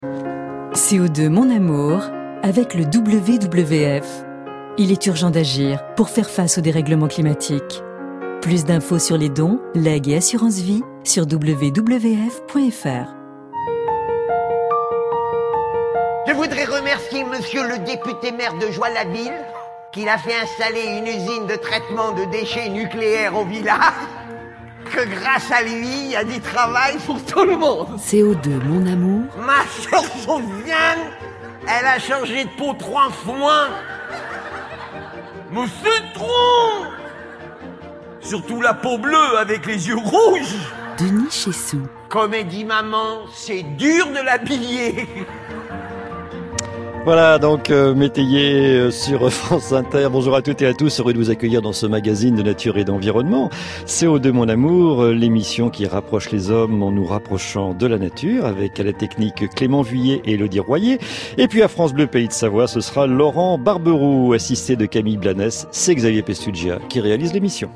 CO2 Mon Amour, avec le WWF. Il est urgent d'agir pour faire face au dérèglement climatique. Plus d'infos sur les dons, legs et assurance vie sur wwf.fr. Je voudrais remercier monsieur le député maire de Joie-la-Ville qui a fait installer une usine de traitement de déchets nucléaires au village. Que grâce à lui, il y a du travail pour tout le monde. CO2 Mon Amour. Ma soeur Sofiane, elle a changé de peau 3 fois. Mais c'est trop! Surtout la peau bleue avec les yeux rouges. Denis Chessou. Comme elle dit maman, c'est dur de l'habiller. Voilà, donc métayer sur France Inter. Bonjour à toutes et à tous, heureux de vous accueillir dans ce magazine de nature et d'environnement. CO2 Mon Amour, l'émission qui rapproche les hommes en nous rapprochant de la nature, avec à la technique Clément Vuillet et Élodie Royer. Et puis à France Bleu Pays de Savoie, ce sera Laurent Barberoux, assisté de Camille Blanes. C'est Xavier Pestugia qui réalise l'émission.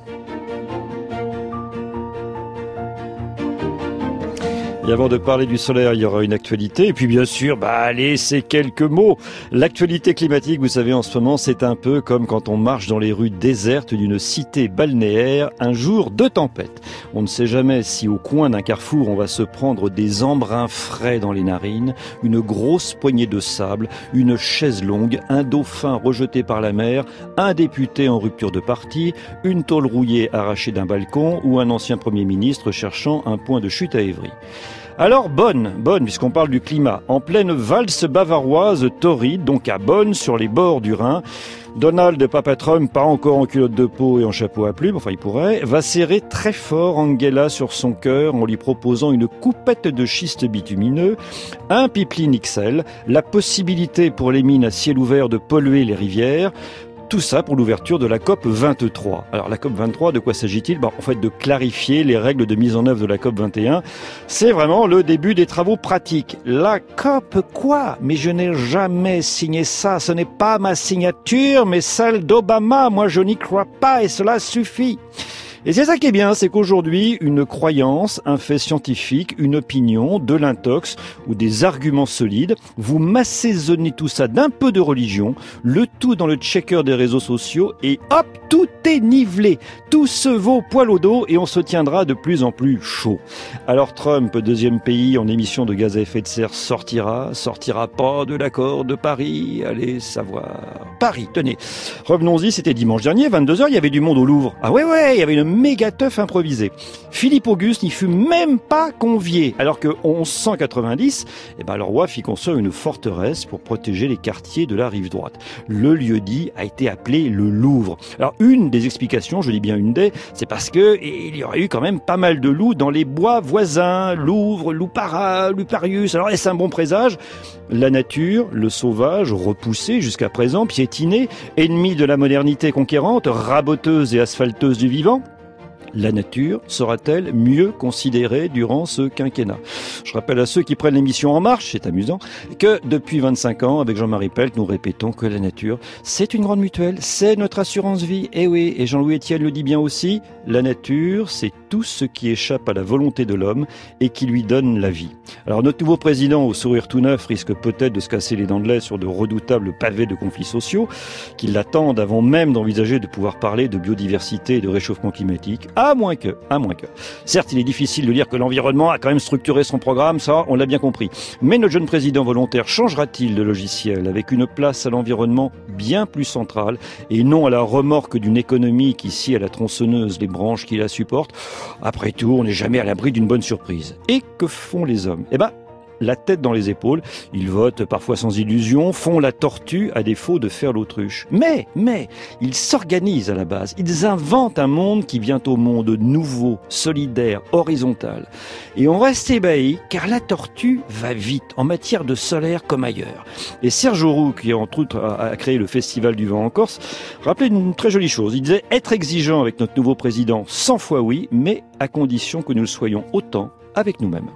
Et avant de parler du solaire, il y aura une actualité. Et puis bien sûr, allez, ces quelques mots. L'actualité climatique, vous savez, en ce moment, c'est un peu comme quand on marche dans les rues désertes d'une cité balnéaire un jour de tempête. On ne sait jamais si au coin d'un carrefour, on va se prendre des embruns frais dans les narines, une grosse poignée de sable, une chaise longue, un dauphin rejeté par la mer, un député en rupture de parti, une tôle rouillée arrachée d'un balcon ou un ancien Premier ministre cherchant un point de chute à Évry. Alors Bonn, puisqu'on parle du climat, en pleine valse bavaroise torride, donc à Bonn, sur les bords du Rhin, Donald Papa Trump, pas encore en culotte de peau et en chapeau à plumes, enfin il pourrait, va serrer très fort Angela sur son cœur en lui proposant une coupette de schiste bitumineux, un pipeline XL, la possibilité pour les mines à ciel ouvert de polluer les rivières. Tout ça pour l'ouverture de la COP 23. Alors la COP 23, de quoi s'agit-il ? En fait, de clarifier les règles de mise en œuvre de la COP 21. C'est vraiment le début des travaux pratiques. La COP quoi ? Mais je n'ai jamais signé ça. Ce n'est pas ma signature, mais celle d'Obama. Moi, je n'y crois pas et cela suffit. Et c'est ça qui est bien, c'est qu'aujourd'hui, une croyance, un fait scientifique, une opinion, de l'intox ou des arguments solides, vous m'assaisonnez tout ça d'un peu de religion, le tout dans le checker des réseaux sociaux et hop, tout est nivelé. Tout se vaut poil au dos et on se tiendra de plus en plus chaud. Alors Trump, deuxième pays en émissions de gaz à effet de serre, sortira pas de l'accord de Paris, allez savoir. Paris, tenez. Revenons-y, c'était dimanche dernier, 22h, il y avait du monde au Louvre. Ah ouais, il y avait une méga teuf improvisée. Philippe Auguste n'y fut même pas convié, alors que 1190, le roi fit construire une forteresse pour protéger les quartiers de la rive droite. Le lieu-dit a été appelé le Louvre. Alors une des explications, je dis bien une des, c'est parce que il y aurait eu quand même pas mal de loups dans les bois voisins, Louvre, Loupara, Luparius. Alors est-ce un bon présage ? La nature, le sauvage, repoussé jusqu'à présent, piétiné, ennemi de la modernité conquérante, raboteuse et asphalteuse du vivant ? La nature sera-t-elle mieux considérée durant ce quinquennat ? Je rappelle à ceux qui prennent l'émission En Marche, c'est amusant, que depuis 25 ans, avec Jean-Marie Pelt, nous répétons que la nature, c'est une grande mutuelle, c'est notre assurance vie. Et oui, et Jean-Louis Etienne le dit bien aussi, la nature, c'est tout ce qui échappe à la volonté de l'homme et qui lui donne la vie. Alors notre nouveau président, au sourire tout neuf, risque peut-être de se casser les dents de lait sur de redoutables pavés de conflits sociaux qui l'attendent avant même d'envisager de pouvoir parler de biodiversité et de réchauffement climatique. À moins que. Certes, il est difficile de dire que l'environnement a quand même structuré son programme, ça, on l'a bien compris. Mais notre jeune président volontaire changera-t-il de logiciel avec une place à l'environnement bien plus centrale et non à la remorque d'une économie qui scie à la tronçonneuse les branches qui la supportent ? Après tout, on n'est jamais à l'abri d'une bonne surprise. Et que font les hommes ? La tête dans les épaules, ils votent parfois sans illusion, font la tortue à défaut de faire l'autruche. Mais, ils s'organisent à la base, ils inventent un monde qui vient au monde nouveau, solidaire, horizontal. Et on reste ébahi car la tortue va vite, en matière de solaire comme ailleurs. Et Serge Auroux, qui entre autres a créé le Festival du vent en Corse, rappelait une très jolie chose. Il disait être exigeant avec notre nouveau président 100 fois oui, mais à condition que nous le soyons autant avec nous-mêmes.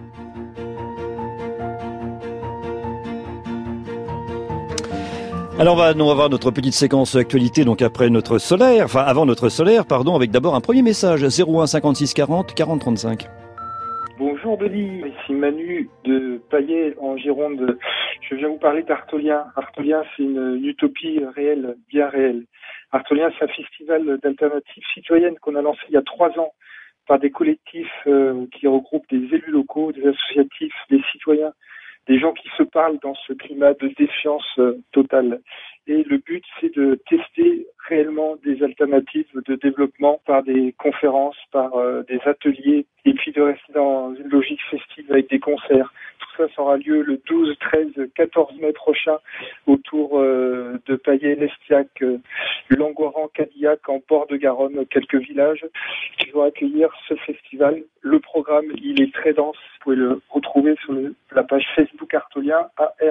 Alors on va voir notre petite séquence actualité donc avant notre solaire, avec d'abord un premier message 01 56 40 40 35. Bonjour Denis, ici Manu de Paillet en Gironde. Je viens vous parler d'Artolien. Artolien, c'est une utopie réelle, bien réelle. Artolien, c'est un festival d'alternatives citoyennes qu'on a lancé il y a 3 ans par des collectifs qui regroupent des élus locaux, des associatifs, des citoyens, des gens qui se parlent dans ce climat de défiance totale. Et le but, c'est de tester réellement des alternatives de développement par des conférences, par des ateliers, et puis de rester dans une logique festive avec des concerts. Tout ça aura lieu le 12, 13, 14 mai prochain autour de Paillet, Lestiac, Langoiran, Cadillac, en bord de Garonne, quelques villages qui vont accueillir ce festival. Le programme, il est très dense. Vous pouvez le retrouver sur la page Facebook Artolien,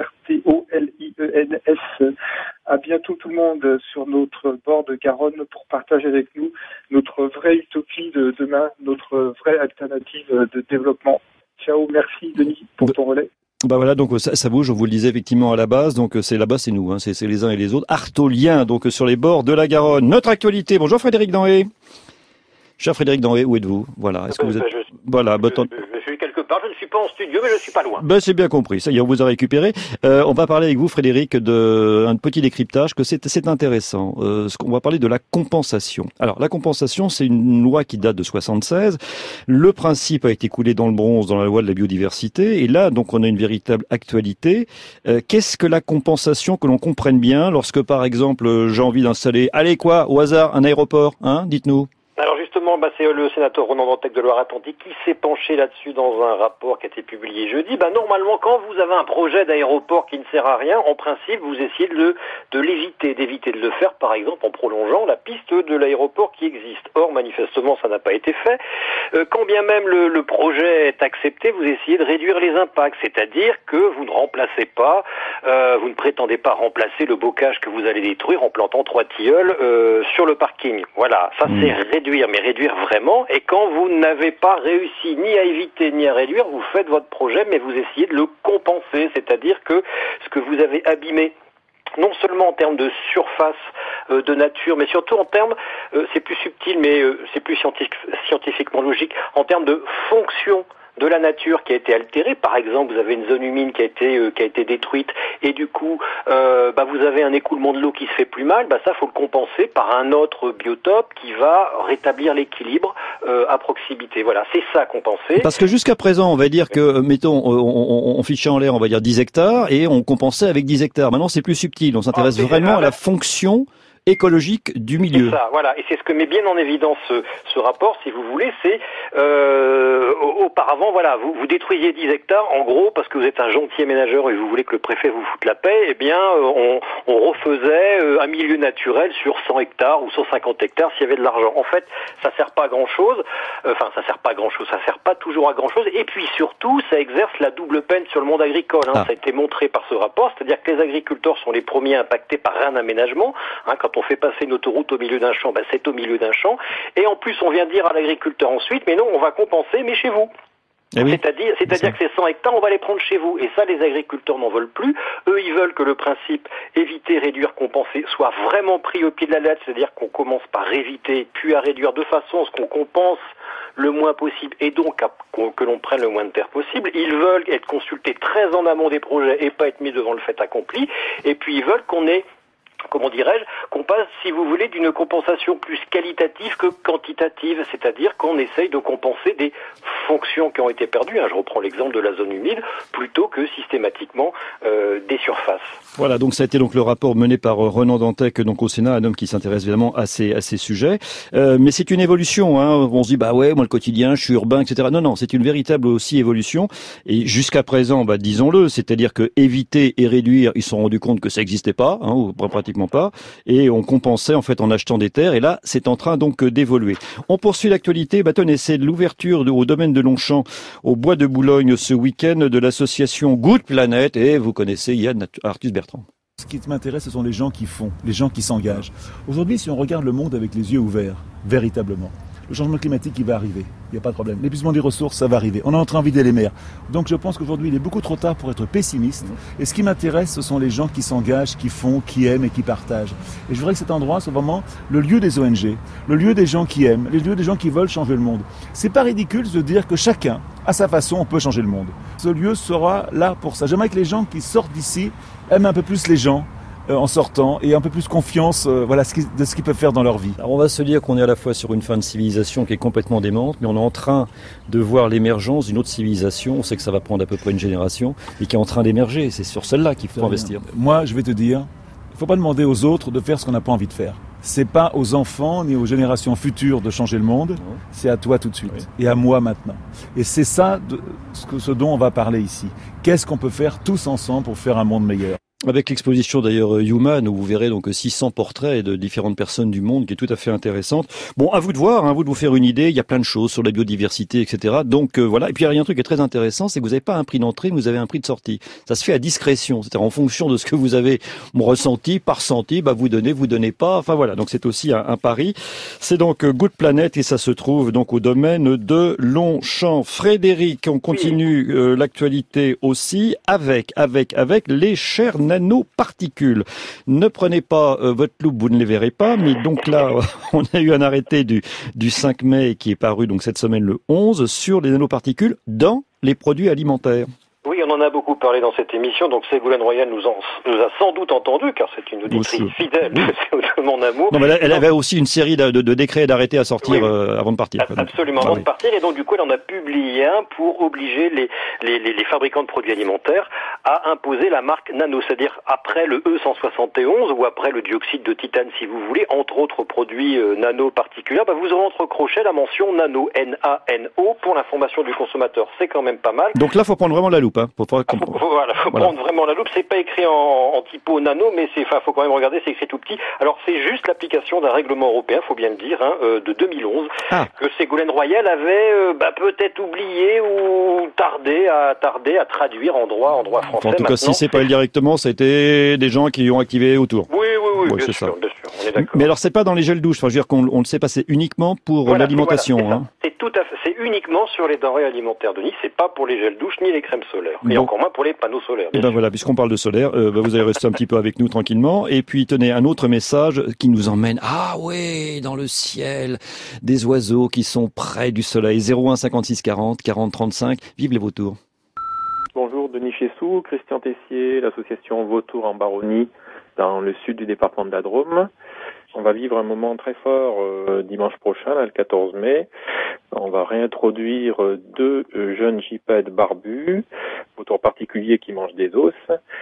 ARTOLIENS. À bientôt tout le monde sur notre bord de Garonne pour partager avec nous notre vraie utopie de demain, notre vraie alternative de développement. Ciao, merci Denis pour ton relais. Bah voilà, donc ça bouge, on vous le disait effectivement à la base, donc c'est là-bas, c'est nous, hein, c'est les uns et les autres. Artolien, donc sur les bords de la Garonne. Notre actualité, bonjour Frédéric Danhé. Cher Frédéric Danhé, où êtes-vous? Voilà, est-ce que vous êtes... Voilà, je suis quelque part, je ne suis pas en studio, mais je ne suis pas loin. Ben, c'est bien compris, ça y est, on vous a récupéré. On va parler avec vous, Frédéric, d'un petit décryptage, que c'est intéressant. On va parler de la compensation. Alors, la compensation, c'est une loi qui date de 76. Le principe a été coulé dans le bronze dans la loi de la biodiversité. Et là, donc, on a une véritable actualité. Qu'est-ce que la compensation, que l'on comprenne bien, lorsque, par exemple, j'ai envie d'installer, allez quoi, au hasard, un aéroport, hein, dites-nous. Alors justement, c'est le sénateur Ronan Dantec de Loire-Atlantique qui s'est penché là-dessus dans un rapport qui a été publié jeudi. Normalement, quand vous avez un projet d'aéroport qui ne sert à rien, en principe, vous essayez d'éviter de le faire, par exemple, en prolongeant la piste de l'aéroport qui existe. Or, manifestement, ça n'a pas été fait. Quand bien même le projet est accepté, vous essayez de réduire les impacts, c'est-à-dire que vous ne remplacez pas, vous ne prétendez pas remplacer le bocage que vous allez détruire en plantant 3 tilleuls sur le parking. Voilà, ça c'est réduire, mais réduire vraiment. Et quand vous n'avez pas réussi ni à éviter ni à réduire, vous faites votre projet, mais vous essayez de le compenser, c'est-à-dire que ce que vous avez abîmé, non seulement en termes de surface de nature, mais surtout en termes, c'est plus subtil, mais c'est plus scientifiquement logique, en termes de fonction de la nature qui a été altérée. Par exemple, vous avez une zone humide qui a été détruite et du coup, vous avez un écoulement de l'eau qui se fait plus mal. Ça, faut le compenser par un autre biotope qui va rétablir l'équilibre à proximité. Voilà, c'est ça compenser. Parce que jusqu'à présent, on va dire que, mettons, on fichait en l'air, on va dire 10 hectares et on compensait avec 10 hectares. Maintenant, c'est plus subtil. On s'intéresse vraiment à la fonction écologique du milieu. C'est ça, voilà. Et c'est ce que met bien en évidence ce rapport, si vous voulez, c'est auparavant, voilà, vous détruisiez 10 hectares, en gros, parce que vous êtes un gentil aménageur et vous voulez que le préfet vous foute la paix, on refaisait un milieu naturel sur 100 hectares ou 150 hectares s'il y avait de l'argent. En fait, ça sert pas à grand-chose, ça sert pas toujours à grand-chose, et puis surtout, ça exerce la double peine sur le monde agricole, Ça a été montré par ce rapport, c'est-à-dire que les agriculteurs sont les premiers impactés par un aménagement, quand on fait passer une autoroute au milieu d'un champ, c'est au milieu d'un champ. Et en plus, on vient dire à l'agriculteur ensuite, mais non, on va compenser, mais chez vous. Oui. C'est-à-dire que ces 100 hectares, on va les prendre chez vous. Et ça, les agriculteurs n'en veulent plus. Eux, ils veulent que le principe éviter, réduire, compenser soit vraiment pris au pied de la lettre. C'est-à-dire qu'on commence par éviter, puis à réduire de façon à ce qu'on compense le moins possible et donc que l'on prenne le moins de terre possible. Ils veulent être consultés très en amont des projets et pas être mis devant le fait accompli. Et puis, ils veulent qu'on ait qu'on passe, si vous voulez, d'une compensation plus qualitative que quantitative, c'est-à-dire qu'on essaye de compenser des fonctions qui ont été perdues, je reprends l'exemple de la zone humide, plutôt que systématiquement des surfaces. Voilà, donc ça a été donc le rapport mené par Ronan Dantec donc au Sénat, un homme qui s'intéresse évidemment à ces sujets. Mais c'est une évolution, on se dit moi le quotidien, je suis urbain, etc. Non, c'est une véritable aussi évolution. Et jusqu'à présent, disons-le, c'est-à-dire que éviter et réduire, ils se sont rendus compte que ça n'existait pas, ou pratiquement pas, et on compensait en fait en achetant des terres, et là c'est en train donc d'évoluer. On poursuit l'actualité, tenez, c'est l'ouverture au domaine de Longchamp au bois de Boulogne ce week-end de l'association Good Planet, et vous connaissez Yann Arthus Bertrand. Ce qui m'intéresse, ce sont les gens qui font, les gens qui s'engagent. Aujourd'hui, si on regarde le monde avec les yeux ouverts, véritablement, le changement climatique, il va arriver. Il n'y a pas de problème. L'épuisement des ressources, ça va arriver. On est en train de vider les mers. Donc je pense qu'aujourd'hui, il est beaucoup trop tard pour être pessimiste. Et ce qui m'intéresse, ce sont les gens qui s'engagent, qui font, qui aiment et qui partagent. Et je voudrais que cet endroit soit vraiment le lieu des ONG, le lieu des gens qui aiment, le lieu des gens qui veulent changer le monde. C'est pas ridicule de dire que chacun, à sa façon, on peut changer le monde. Ce lieu sera là pour ça. J'aimerais que les gens qui sortent d'ici aiment un peu plus les gens en sortant et un peu plus confiance de ce qu'ils peuvent faire dans leur vie. Alors on va se dire qu'on est à la fois sur une fin de civilisation qui est complètement démente, mais on est en train de voir l'émergence d'une autre civilisation. On sait que ça va prendre à peu près une génération et qui est en train d'émerger. C'est sur celle-là qu'il faut investir. Moi, je vais te dire, il ne faut pas demander aux autres de faire ce qu'on n'a pas envie de faire. C'est pas aux enfants ni aux générations futures de changer le monde, c'est à toi tout de suite et à moi maintenant. Et c'est ça ce dont on va parler ici. Qu'est-ce qu'on peut faire tous ensemble pour faire un monde meilleur ? Avec l'exposition d'ailleurs Human, où vous verrez donc 600 portraits de différentes personnes du monde, qui est tout à fait intéressante. Bon, à vous de voir, à vous de vous faire une idée. Il y a plein de choses sur la biodiversité, etc. Donc voilà. Et puis il y a un truc qui est très intéressant, c'est que vous n'avez pas un prix d'entrée, mais vous avez un prix de sortie. Ça se fait à discrétion, c'est-à-dire en fonction de ce que vous avez ressenti, pas ressenti, vous donnez pas. Enfin voilà. Donc c'est aussi un pari. C'est donc Good Planet et ça se trouve donc au domaine de Longchamp. Frédéric, on continue l'actualité aussi avec les chers nanoparticules. Ne prenez pas votre loupe, vous ne les verrez pas, mais donc là, on a eu un arrêté du 5 mai qui est paru donc cette semaine le 11 sur les nanoparticules dans les produits alimentaires. Oui, on en a beaucoup parlé dans cette émission, donc Ségolène Royal nous a sans doute entendu, car c'est une auditrice fidèle de Mon Amour. Non, mais elle avait aussi une série de décrets et d'arrêtés à sortir avant de partir. Absolument, avant de partir, et donc du coup, elle en a publié un pour obliger les fabricants de produits alimentaires à imposer la marque nano, c'est-à-dire après le E171 ou après le dioxyde de titane, si vous voulez, entre autres produits nanoparticulaires, vous aurez entrecroché la mention nano, N-A-N-O, pour l'information du consommateur. C'est quand même pas mal. Donc là, faut prendre vraiment la loupe. Faut prendre vraiment la loupe. C'est pas écrit en typo nano, mais faut quand même regarder, c'est écrit tout petit. Alors c'est juste l'application d'un règlement européen, faut bien le dire, de 2011, que Ségolène Royal avait peut-être oublié ou tardé à traduire en droit français. En tout cas, si c'est pas elle directement, ça a été des gens qui ont activé autour. Oui, bien sûr, on est d'accord. Mais alors c'est pas dans les gels douche, je veux dire qu'on le sait pas, c'est uniquement pour l'alimentation. Voilà, c'est tout à fait, c'est uniquement sur les denrées alimentaires, Denis, c'est pas pour les gels douche ni les crèmes solaires, et encore moins pour les panneaux solaires. Voilà, puisqu'on parle de solaire, vous allez rester un petit peu avec nous tranquillement, et puis tenez, un autre message qui nous emmène, dans le ciel, des oiseaux qui sont près du soleil, 01 56 40 40 35, vive les vautours. Bonjour, Denis Chessou, Christian Tessier, l'association Vautours en Baronnie, dans le sud du département de la Drôme. On va vivre un moment très fort dimanche prochain, le 14 mai. On va réintroduire 2 jeunes gypaètes barbus, vautours particuliers qui mangent des os.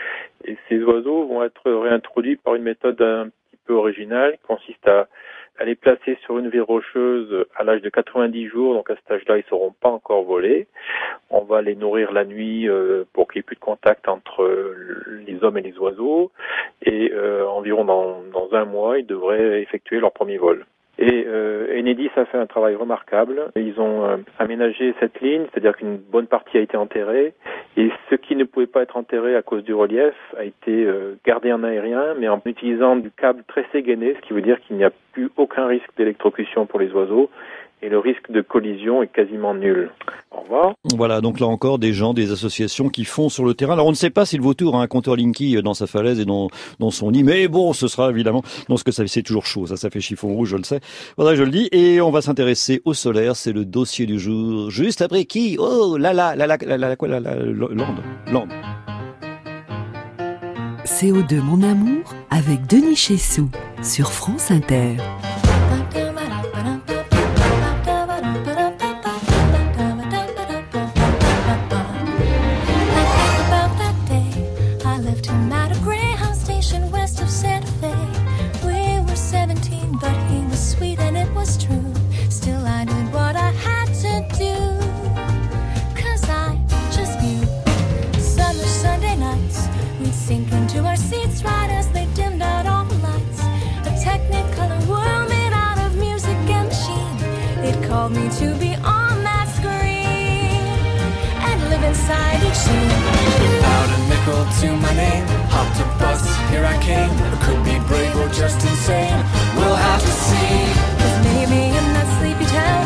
Et ces oiseaux vont être réintroduits par une méthode un petit peu originale qui consiste à les placer sur une ville rocheuse à l'âge de 90 jours. Donc à cet âge-là, ils ne sauront pas encore voler. On va les nourrir la nuit pour qu'il n'y ait plus de contact entre les hommes et les oiseaux. Et environ dans un mois, ils devraient effectuer leur premier vol. Et Enedis a fait un travail remarquable. Ils ont aménagé cette ligne, c'est-à-dire qu'une bonne partie a été enterrée. Et ce qui ne pouvait pas être enterré à cause du relief a été gardé en aérien, mais en utilisant du câble tressé gainé, ce qui veut dire qu'il n'y a plus aucun risque d'électrocution pour les oiseaux. Et le risque de collision est quasiment nul. Au revoir. Voilà, donc là encore, des gens, des associations qui font sur le terrain. Alors on ne sait pas si le vautour a un compteur Linky dans sa falaise et dans son nid, mais bon, ce sera évidemment... Non, ce que ça c'est toujours chaud, ça fait chiffon rouge, je le sais. Voilà, je le dis. Et on va s'intéresser au solaire, c'est le dossier du jour. Juste après qui ? Oh, Land. CO2 Mon Amour avec Denis Chessou sur France Inter. Me to be on that screen and live inside each scene. Without a nickel to my name, hopped a bus, here I came. I could be brave or just insane, we'll have to see. 'Cause maybe in that sleepy town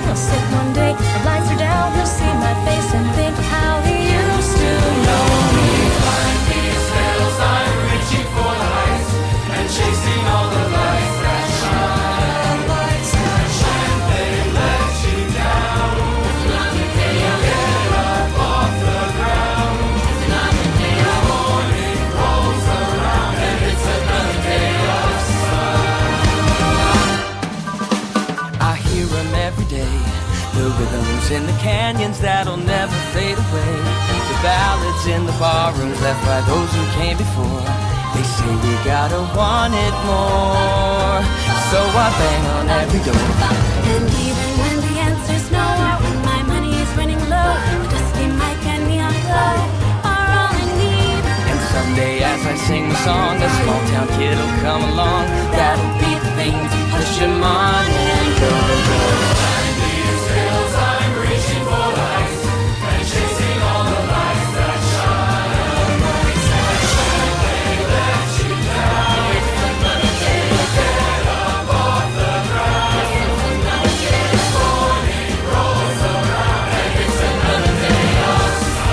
left by those who came before. They say we gotta want it more, so I bang on every door. And even when the answer's no, when my money is running low, a dusty mic and neon glow are all I need. And someday as I sing the song, a small town kid will come along. That'll be the thing to push him on and go, go. Climbing these hills, I'm reaching for lights and chasing all the lights that shine among the sunshine. They let you down. Get up off the ground. Morning rolls around and it's another day of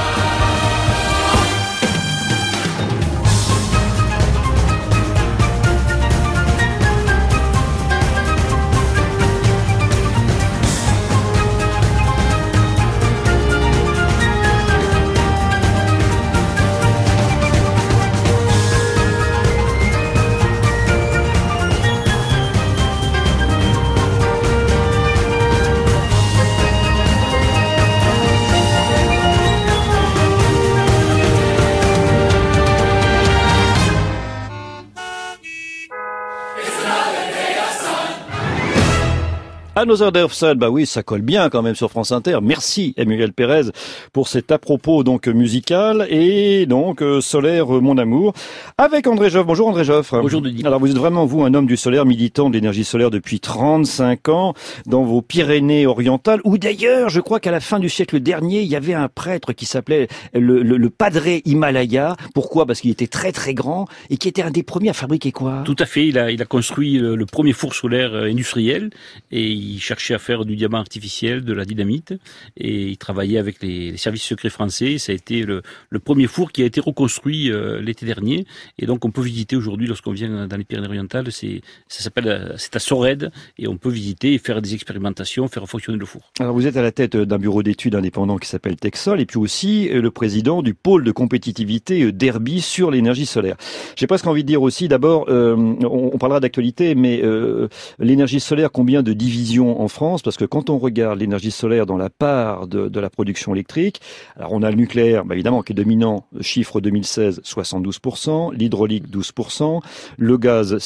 Another Day of Sun, bah oui, ça colle bien quand même sur France Inter. Merci Emmanuel Pérez pour cet à propos donc musical et donc solaire mon amour. Avec André Joffre. Bonjour André Joffre. Bonjour Denis. Alors vous êtes vraiment vous un homme du solaire, militant de l'énergie solaire depuis 35 ans dans vos Pyrénées-Orientales, où d'ailleurs je crois qu'à la fin du siècle dernier il y avait un prêtre qui s'appelait le Padre Himalaya. Pourquoi? Parce qu'il était très très grand et qui était un des premiers à fabriquer quoi? Tout à fait. Il a construit le premier four solaire industriel et il cherchait à faire du diamant artificiel, de la dynamite, et il travaillait avec les services secrets français. Ça a été le premier four qui a été reconstruit l'été dernier, et donc on peut visiter aujourd'hui lorsqu'on vient dans les Pyrénées-Orientales. C'est à Sorède, et on peut visiter et faire des expérimentations, faire fonctionner le four. Alors vous êtes à la tête d'un bureau d'études indépendant qui s'appelle Texol, et puis aussi le président du pôle de compétitivité d'Herby sur l'énergie solaire. J'ai presque envie de dire aussi, d'abord, on parlera d'actualité, mais l'énergie solaire, combien de divisions en France? Parce que quand on regarde l'énergie solaire dans la part de la production électrique, alors on a le nucléaire, bah évidemment, qui est dominant, chiffre 2016, 72%, l'hydraulique 12%, le gaz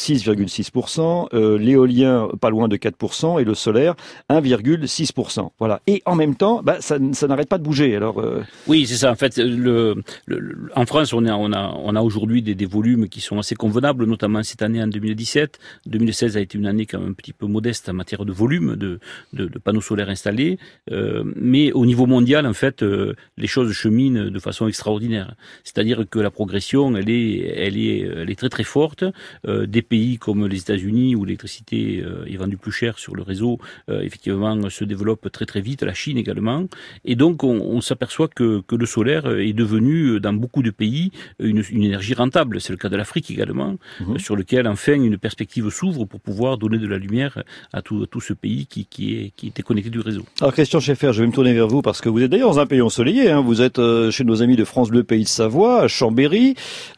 6,6%, l'éolien pas loin de 4% et le solaire 1,6%. Voilà. Et en même temps, bah, ça n'arrête pas de bouger. Alors oui, c'est ça. En fait, en France, on a aujourd'hui des volumes qui sont assez convenables, notamment cette année en 2017. 2016 a été une année quand même un petit peu modeste en matière de volume de panneaux solaires installés, mais au niveau mondial, en fait, les choses cheminent de façon extraordinaire. C'est-à-dire que la progression, elle est très très forte. Des pays comme les États-Unis où l'électricité est vendue plus cher sur le réseau, effectivement, se développe très très vite. La Chine également. Et donc, on s'aperçoit que le solaire est devenu, dans beaucoup de pays, une énergie rentable. C'est le cas de l'Afrique également, sur lequel enfin une perspective s'ouvre pour pouvoir donner de la lumière à tout ce pays qui était connecté du réseau. Alors Christian Scheffer, je vais me tourner vers vous parce que vous êtes d'ailleurs dans un pays ensoleillé. Hein. Vous êtes chez nos amis de France Bleu Pays de Savoie, à Chambéry.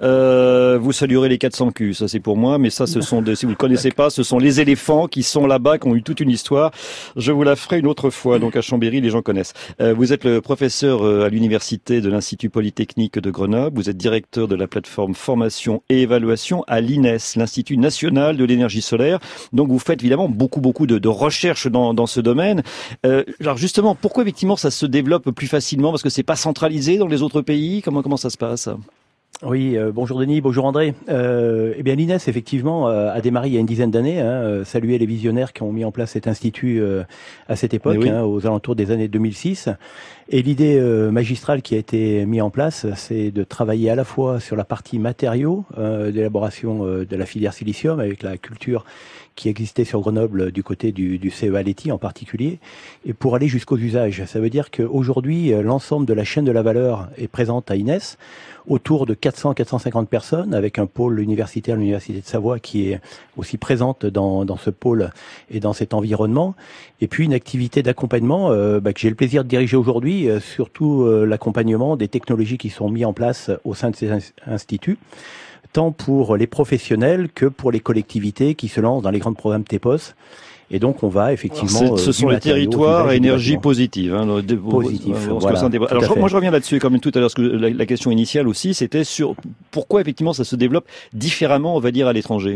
Vous saluerez les 400 culs, ça c'est pour moi, mais ça ce sont si vous ne connaissez pas, ce sont les éléphants qui sont là-bas, qui ont eu toute une histoire. Je vous la ferai une autre fois. Donc à Chambéry, les gens connaissent. Vous êtes le professeur à l'université de l'Institut Polytechnique de Grenoble. Vous êtes directeur de la plateforme formation et évaluation à l'INES, l'Institut National de l'Énergie Solaire. Donc vous faites évidemment beaucoup de recherche dans ce domaine. Alors justement, pourquoi effectivement ça se développe plus facilement? Parce que c'est pas centralisé dans les autres pays? Comment ça se passe? Oui, bonjour Denis, bonjour André. Eh bien l'INES effectivement a démarré il y a une dizaine d'années. Saluer les visionnaires qui ont mis en place cet institut à cette époque, oui. Aux alentours des années 2006. Et l'idée magistrale qui a été mise en place, c'est de travailler à la fois sur la partie matériaux d'élaboration de la filière silicium avec la culture qui existait sur Grenoble du côté du CEA Leti en particulier, et pour aller jusqu'aux usages. Ça veut dire qu'aujourd'hui, l'ensemble de la chaîne de la valeur est présente à INES, autour de 400-450 personnes, avec un pôle universitaire, l'Université de Savoie, qui est aussi présente dans ce pôle et dans cet environnement. Et puis une activité d'accompagnement que j'ai le plaisir de diriger aujourd'hui, surtout l'accompagnement des technologies qui sont mises en place au sein de ces instituts, tant pour les professionnels que pour les collectivités qui se lancent dans les grands programmes TEPOS. Et donc on va effectivement... ce sont les territoires à énergie positive. Positif, voilà. Alors moi je reviens là-dessus, comme tout à l'heure, parce que la question initiale aussi, c'était sur pourquoi effectivement ça se développe différemment, on va dire, à l'étranger.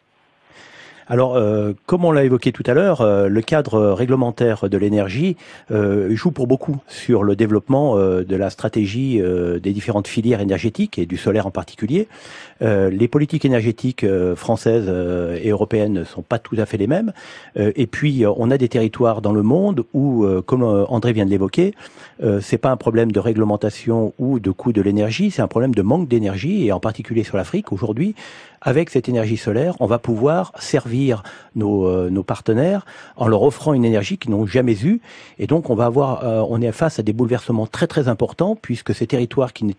Alors, comme on l'a évoqué tout à l'heure, le cadre réglementaire de l'énergie joue pour beaucoup sur le développement de la stratégie des différentes filières énergétiques et du solaire en particulier. Les politiques énergétiques françaises et européennes ne sont pas tout à fait les mêmes. Et puis, on a des territoires dans le monde où, comme André vient de l'évoquer, c'est pas un problème de réglementation ou de coût de l'énergie, c'est un problème de manque d'énergie, et en particulier sur l'Afrique aujourd'hui. Avec cette énergie solaire, on va pouvoir servir nos partenaires en leur offrant une énergie qu'ils n'ont jamais eue. Et donc, on est face à des bouleversements très très importants, puisque ces territoires qui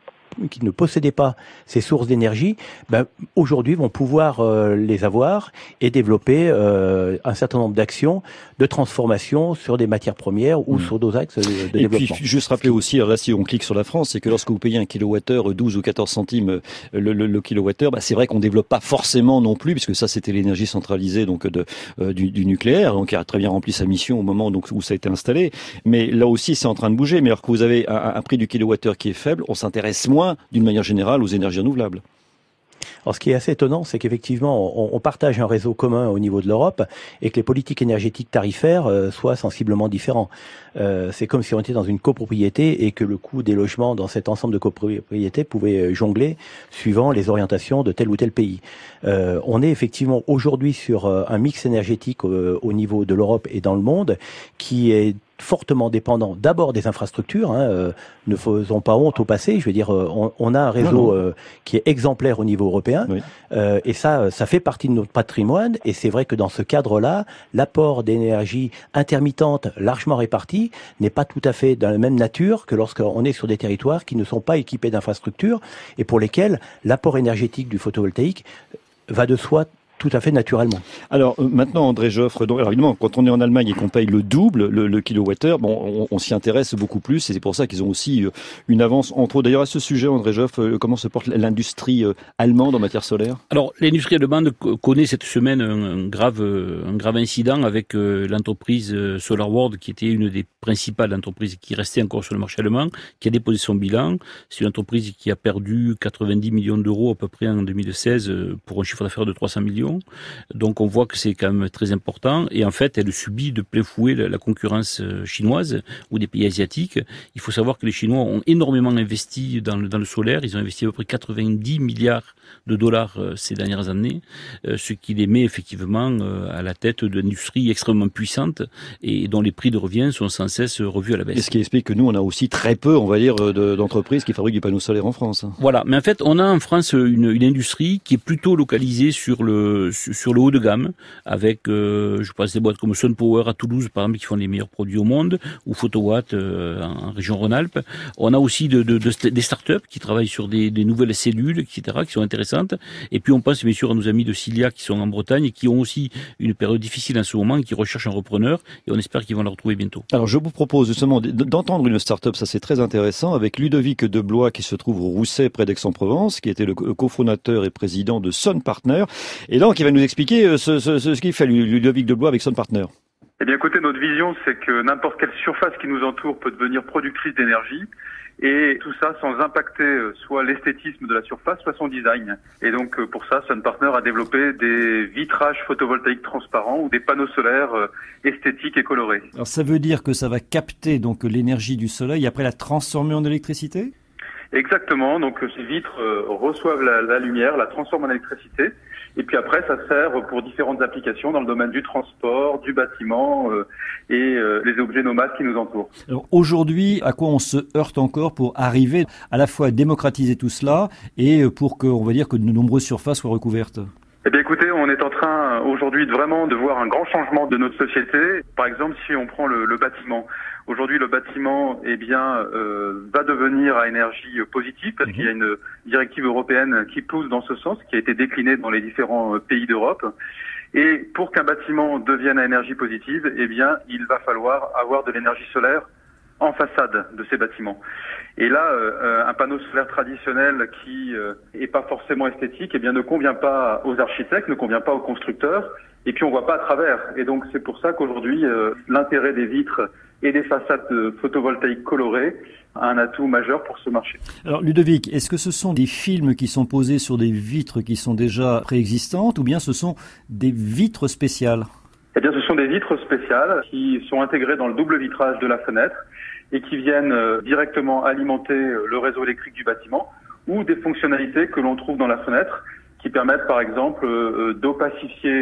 ne possédaient pas ces sources d'énergie, aujourd'hui vont pouvoir les avoir et développer un certain nombre d'actions de transformation sur des matières premières ou sur d'autres axes de développement. Et puis, juste rappeler aussi, alors là, si on clique sur la France, c'est que lorsque vous payez un kilowattheure 12 ou 14 centimes le kilowattheure, c'est vrai qu'on développe pas forcément non plus, puisque ça, c'était l'énergie centralisée donc du nucléaire, donc qui a très bien rempli sa mission au moment où ça a été installé. Mais là aussi, c'est en train de bouger. Mais alors que vous avez un prix du kilowattheure qui est faible, on s'intéresse moins, d'une manière générale, aux énergies renouvelables. Alors, ce qui est assez étonnant, c'est qu'effectivement, on partage un réseau commun au niveau de l'Europe et que les politiques énergétiques tarifaires soient sensiblement différents. C'est comme si on était dans une copropriété et que le coût des logements dans cet ensemble de copropriétés pouvait jongler suivant les orientations de tel ou tel pays. On est effectivement aujourd'hui sur un mix énergétique au niveau de l'Europe et dans le monde qui est fortement dépendant d'abord des infrastructures, ne faisons pas honte au passé, je veux dire, on a un réseau qui est exemplaire au niveau européen, et ça fait partie de notre patrimoine, et c'est vrai que dans ce cadre-là, l'apport d'énergie intermittente largement répartie n'est pas tout à fait de la même nature que lorsqu'on est sur des territoires qui ne sont pas équipés d'infrastructures, et pour lesquels l'apport énergétique du photovoltaïque va de soi tout à fait naturellement. Alors maintenant, André Joffre, alors évidemment, quand on est en Allemagne et qu'on paye le double, le kilowattheure, on s'y intéresse beaucoup plus, et c'est pour ça qu'ils ont aussi une avance entre eux. D'ailleurs, à ce sujet, André Joffre, comment se porte l'industrie allemande en matière solaire? Alors, l'industrie allemande connaît cette semaine un grave incident avec l'entreprise SolarWorld, qui était une des principales entreprises qui restait encore sur le marché allemand, qui a déposé son bilan. C'est une entreprise qui a perdu 90 millions d'euros à peu près en 2016 pour un chiffre d'affaires de 300 millions. Donc on voit que c'est quand même très important, et en fait elle subit de plein fouet la concurrence chinoise ou des pays asiatiques. Il faut savoir que les Chinois ont énormément investi dans le solaire, ils ont investi à peu près 90 milliards de dollars ces dernières années, ce qui les met effectivement à la tête d'industries extrêmement puissantes et dont les prix de revient sont sans cesse revus à la baisse. Et ce qui explique que nous on a aussi très peu, on va dire, d'entreprises qui fabriquent des panneaux solaires en France. Voilà, mais en fait on a en France une industrie qui est plutôt localisée sur le haut de gamme, avec je pense des boîtes comme SunPower à Toulouse par exemple qui font les meilleurs produits au monde, ou Photowatt en région Rhône-Alpes. On a aussi des startups qui travaillent sur des nouvelles cellules, etc., qui sont intéressantes. Et puis on pense bien sûr à nos amis de Cilia qui sont en Bretagne et qui ont aussi une période difficile en ce moment et qui recherchent un repreneur, et on espère qu'ils vont la retrouver bientôt. Alors je vous propose justement d'entendre une start-up, ça c'est très intéressant, avec Ludovic Deblois qui se trouve au Rousset près d'Aix-en-Provence, qui était le cofondateur et président de Sun Partner, et donc il va nous expliquer ce qu'il fait Ludovic Deblois avec Sun Partner. Eh bien écoutez, notre vision c'est que n'importe quelle surface qui nous entoure peut devenir productrice d'énergie, et tout ça sans impacter soit l'esthétisme de la surface, soit son design. Et donc pour ça, Sun Partner a développé des vitrages photovoltaïques transparents ou des panneaux solaires esthétiques et colorés. Alors ça veut dire que ça va capter donc l'énergie du soleil et après la transformer en électricité ? Exactement, donc ces vitres reçoivent la lumière, la transforment en électricité, et puis après ça sert pour différentes applications dans le domaine du transport, du bâtiment et les objets nomades qui nous entourent. Alors aujourd'hui, à quoi on se heurte encore pour arriver à la fois à démocratiser tout cela et pour que, on va dire, que de nombreuses surfaces soient recouvertes ? Eh bien écoutez, on est en train aujourd'hui vraiment de voir un grand changement de notre société. Par exemple, si on prend le bâtiment. Aujourd'hui, le bâtiment, va devenir à énergie positive parce qu'il y a une directive européenne qui pousse dans ce sens, qui a été déclinée dans les différents pays d'Europe. Et pour qu'un bâtiment devienne à énergie positive, eh bien, il va falloir avoir de l'énergie solaire en façade de ces bâtiments. Et là, un panneau solaire traditionnel qui est pas forcément esthétique, eh bien ne convient pas aux architectes, ne convient pas aux constructeurs, et puis on voit pas à travers. Et donc c'est pour ça qu'aujourd'hui, l'intérêt des vitres et des façades photovoltaïques colorées a un atout majeur pour ce marché. Alors Ludovic, est-ce que ce sont des films qui sont posés sur des vitres qui sont déjà préexistantes, ou bien ce sont des vitres spéciales ? Eh bien, ce sont des vitres spéciales qui sont intégrées dans le double vitrage de la fenêtre et qui viennent directement alimenter le réseau électrique du bâtiment, ou des fonctionnalités que l'on trouve dans la fenêtre qui permettent par exemple d'opacifier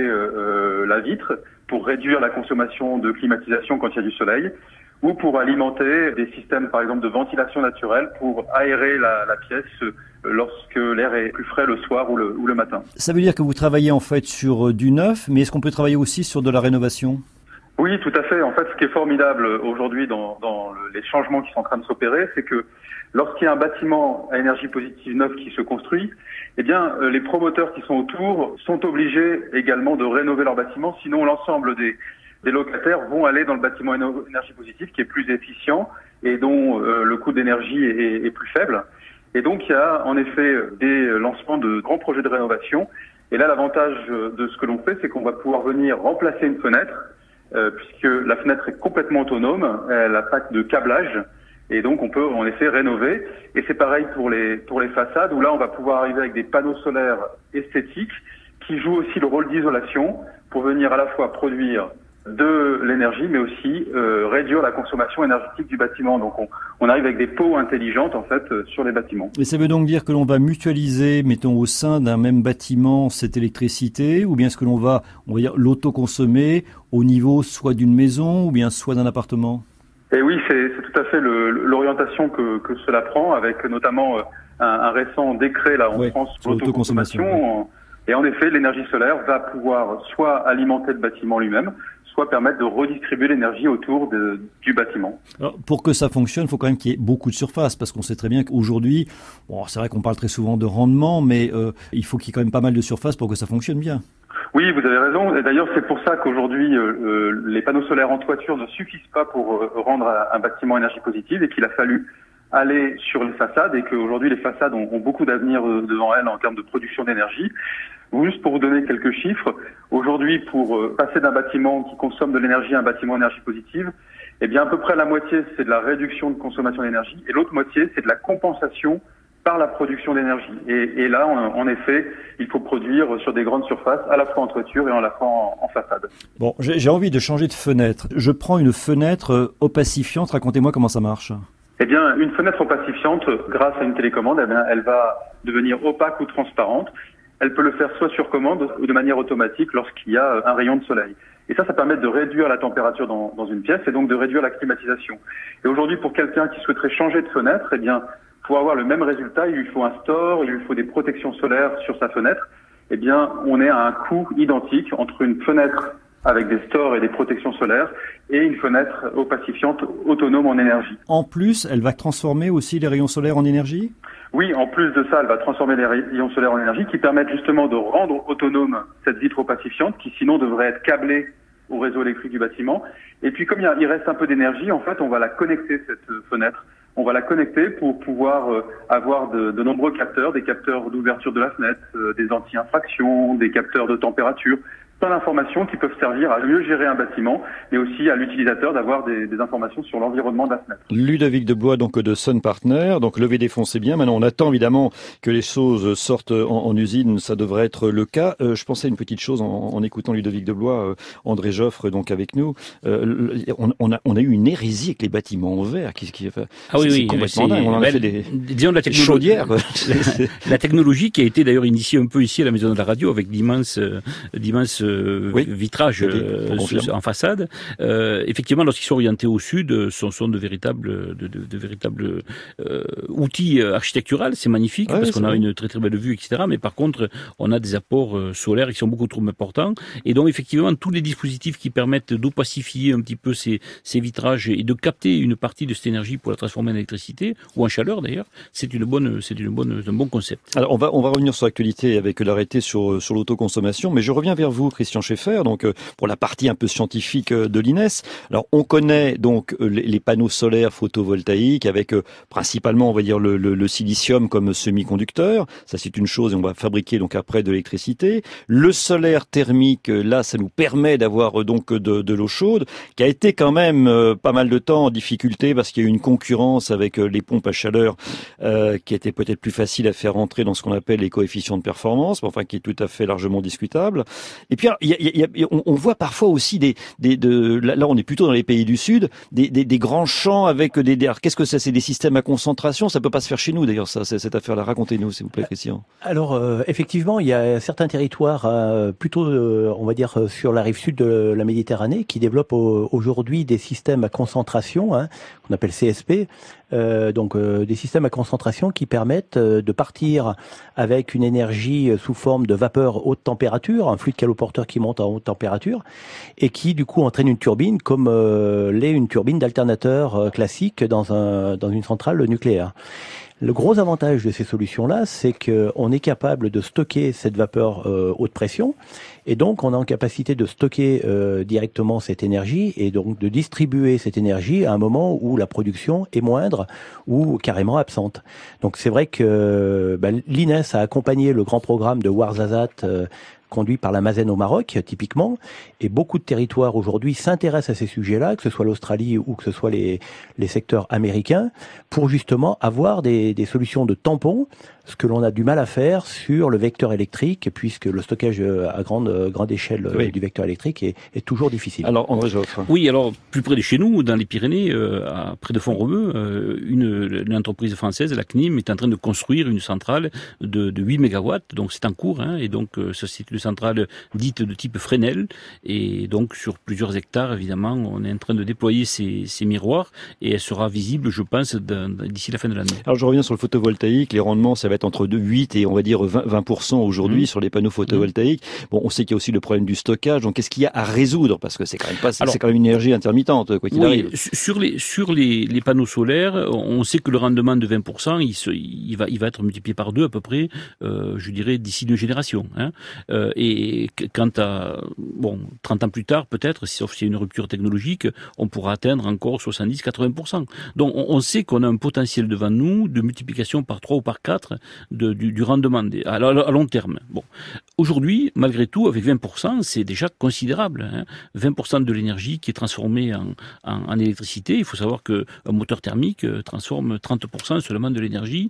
la vitre pour réduire la consommation de climatisation quand il y a du soleil, ou pour alimenter des systèmes par exemple de ventilation naturelle pour aérer la pièce lorsque l'air est plus frais le soir ou le matin. Ça veut dire que vous travaillez en fait sur du neuf, mais est-ce qu'on peut travailler aussi sur de la rénovation ? Oui, tout à fait. En fait, ce qui est formidable aujourd'hui dans les changements qui sont en train de s'opérer, c'est que lorsqu'il y a un bâtiment à énergie positive neuf qui se construit, eh bien, les promoteurs qui sont autour sont obligés également de rénover leur bâtiment, sinon l'ensemble des locataires vont aller dans le bâtiment énergie positive qui est plus efficient et dont le coût d'énergie est plus faible. Et donc, il y a en effet des lancements de grands projets de rénovation. Et là, l'avantage de ce que l'on fait, c'est qu'on va pouvoir venir remplacer une fenêtre, puisque la fenêtre est complètement autonome, elle n'a pas de câblage, et donc on peut en effet rénover. Et c'est pareil pour les façades, où là on va pouvoir arriver avec des panneaux solaires esthétiques qui jouent aussi le rôle d'isolation pour venir à la fois produire de l'énergie, mais aussi réduire la consommation énergétique du bâtiment. Donc on arrive avec des pots intelligentes en fait sur les bâtiments. Et ça veut donc dire que l'on va mutualiser, mettons au sein d'un même bâtiment, cette électricité, ou bien est-ce que l'on va dire, l'autoconsommer au niveau soit d'une maison ou bien soit d'un appartement ? Et oui, c'est tout à fait l'orientation que cela prend, avec notamment un récent décret là en France sur l'autoconsommation. Et en effet, l'énergie solaire va pouvoir soit alimenter le bâtiment lui-même, soit permettre de redistribuer l'énergie autour du bâtiment. Alors, pour que ça fonctionne, il faut quand même qu'il y ait beaucoup de surface, parce qu'on sait très bien qu'aujourd'hui, bon, c'est vrai qu'on parle très souvent de rendement, mais il faut qu'il y ait quand même pas mal de surface pour que ça fonctionne bien. Oui, vous avez raison. Et d'ailleurs, c'est pour ça qu'aujourd'hui, les panneaux solaires en toiture ne suffisent pas pour rendre un bâtiment énergie positive, et qu'il a fallu aller sur les façades, et qu'aujourd'hui les façades ont beaucoup d'avenir devant elles en termes de production d'énergie. Juste pour vous donner quelques chiffres, aujourd'hui pour passer d'un bâtiment qui consomme de l'énergie à un bâtiment énergie positive, eh bien à peu près la moitié c'est de la réduction de consommation d'énergie et l'autre moitié c'est de la compensation par la production d'énergie. Et là, en effet, il faut produire sur des grandes surfaces, à la fois en toiture et à la fois en façade. Bon, j'ai envie de changer de fenêtre. Je prends une fenêtre opacifiante, racontez-moi comment ça marche. Eh bien, une fenêtre opacifiante, grâce à une télécommande, eh bien, elle va devenir opaque ou transparente. Elle peut le faire soit sur commande ou de manière automatique lorsqu'il y a un rayon de soleil. Et ça permet de réduire la température dans une pièce et donc de réduire la climatisation. Et aujourd'hui, pour quelqu'un qui souhaiterait changer de fenêtre, eh bien, pour avoir le même résultat, il lui faut un store, il lui faut des protections solaires sur sa fenêtre. Eh bien, on est à un coût identique entre une fenêtre avec des stores et des protections solaires et une fenêtre opacifiante autonome en énergie. En plus, elle va transformer aussi les rayons solaires en énergie ? Oui, en plus de ça, elle va transformer les rayons solaires en énergie qui permettent justement de rendre autonome cette vitre opacifiante qui sinon devrait être câblée au réseau électrique du bâtiment. Et puis comme il reste un peu d'énergie, en fait, on va la connecter, cette fenêtre. On va la connecter pour pouvoir avoir de nombreux capteurs, des capteurs d'ouverture de la fenêtre, des anti-infraction, des capteurs de température, plein d'informations qui peuvent servir à mieux gérer un bâtiment, mais aussi à l'utilisateur d'avoir des informations sur l'environnement de la fenêtre. Ludovic Deblois, donc de Sun Partner, donc levée des fonds, c'est bien. Maintenant, on attend évidemment que les choses sortent en usine, ça devrait être le cas. Je pensais à une petite chose en écoutant Ludovic Deblois, André Joffre, donc avec nous. On a eu une hérésie avec les bâtiments en verre, c'est complètement dingue. On en a fait des chaudières. La technologie qui a été d'ailleurs initiée un peu ici à la Maison de la Radio avec d'immenses vitrages en façade. Effectivement, lorsqu'ils sont orientés au sud, sont de véritables outils architecturaux. C'est magnifique parce qu'on a une très très belle vue, etc. Mais par contre, on a des apports solaires qui sont beaucoup trop importants. Et donc, effectivement, tous les dispositifs qui permettent d'opacifier un petit peu ces vitrages et de capter une partie de cette énergie pour la transformer en électricité ou en chaleur d'ailleurs, c'est un bon concept. Alors, on va revenir sur l'actualité avec l'arrêté sur l'autoconsommation, mais je reviens vers vous, Christian Schaeffer, donc pour la partie un peu scientifique de l'INES. Alors on connaît donc les panneaux solaires photovoltaïques avec principalement, on va dire, le silicium comme semi-conducteur. Ça c'est une chose, et on va fabriquer donc après de l'électricité. Le solaire thermique, là, ça nous permet d'avoir donc de l'eau chaude, qui a été quand même pas mal de temps en difficulté parce qu'il y a eu une concurrence avec les pompes à chaleur qui était peut-être plus facile à faire entrer dans ce qu'on appelle les coefficients de performance, mais enfin qui est tout à fait largement discutable. Et puis on voit parfois aussi là on est plutôt dans les pays du Sud, des grands champs avec alors, qu'est-ce que ça, c'est des systèmes à concentration? Ça peut pas se faire chez nous d'ailleurs, ça, cette affaire-là. Racontez-nous, s'il vous plaît, Christian. Alors effectivement, il y a certains territoires plutôt, on va dire, sur la rive sud de la Méditerranée qui développent aujourd'hui des systèmes à concentration, qu'on appelle CSP, donc des systèmes à concentration qui permettent de partir avec une énergie sous forme de vapeur haute température, un fluide caloporteur qui monte en haute température et qui du coup entraîne une turbine comme l'est une turbine d'alternateur classique dans une centrale nucléaire. Le gros avantage de ces solutions-là, c'est qu'on est capable de stocker cette vapeur haute pression, et donc on est en capacité de stocker directement cette énergie, et donc de distribuer cette énergie à un moment où la production est moindre ou carrément absente. Donc c'est vrai que l'INES a accompagné le grand programme de Ouarzazate conduit par la Mazen au Maroc, typiquement, et beaucoup de territoires aujourd'hui s'intéressent à ces sujets-là, que ce soit l'Australie ou que ce soit les secteurs américains, pour justement avoir des solutions de tampon, ce que l'on a du mal à faire sur le vecteur électrique, puisque le stockage à grande échelle du vecteur électrique est toujours difficile. Alors, André Joffre. Oui, alors, plus près de chez nous, dans les Pyrénées, près de Font-Romeu, une entreprise française, la CNIM, est en train de construire une centrale de 8 mégawatts, donc c'est en cours, et donc ça c'est une centrale dite de type Fresnel, et donc sur plusieurs hectares, évidemment, on est en train de déployer ces miroirs, et elle sera visible, je pense, d'ici la fin de l'année. Alors je reviens sur le photovoltaïque, les rendements, ça va être entre 8 et on va dire 20% aujourd'hui sur les panneaux photovoltaïques. Bon, on sait qu'il y a aussi le problème du stockage, donc qu'est-ce qu'il y a à résoudre, parce que c'est quand même pas, c'est quand même une énergie intermittente, quoi qu'il arrive. Sur les panneaux solaires, on sait que le rendement de 20%, il va être multiplié par 2 à peu près, je dirais d'ici une génération. Et quant à 30 ans plus tard, peut-être, sauf s'il y a une rupture technologique, on pourra atteindre encore 70-80%. Donc on sait qu'on a un potentiel devant nous de multiplication par 3 ou par 4 du rendement à long terme. Bon, aujourd'hui, malgré tout, avec 20%, c'est déjà considérable. 20% de l'énergie qui est transformée en électricité. Il faut savoir qu'un moteur thermique transforme 30% seulement de l'énergie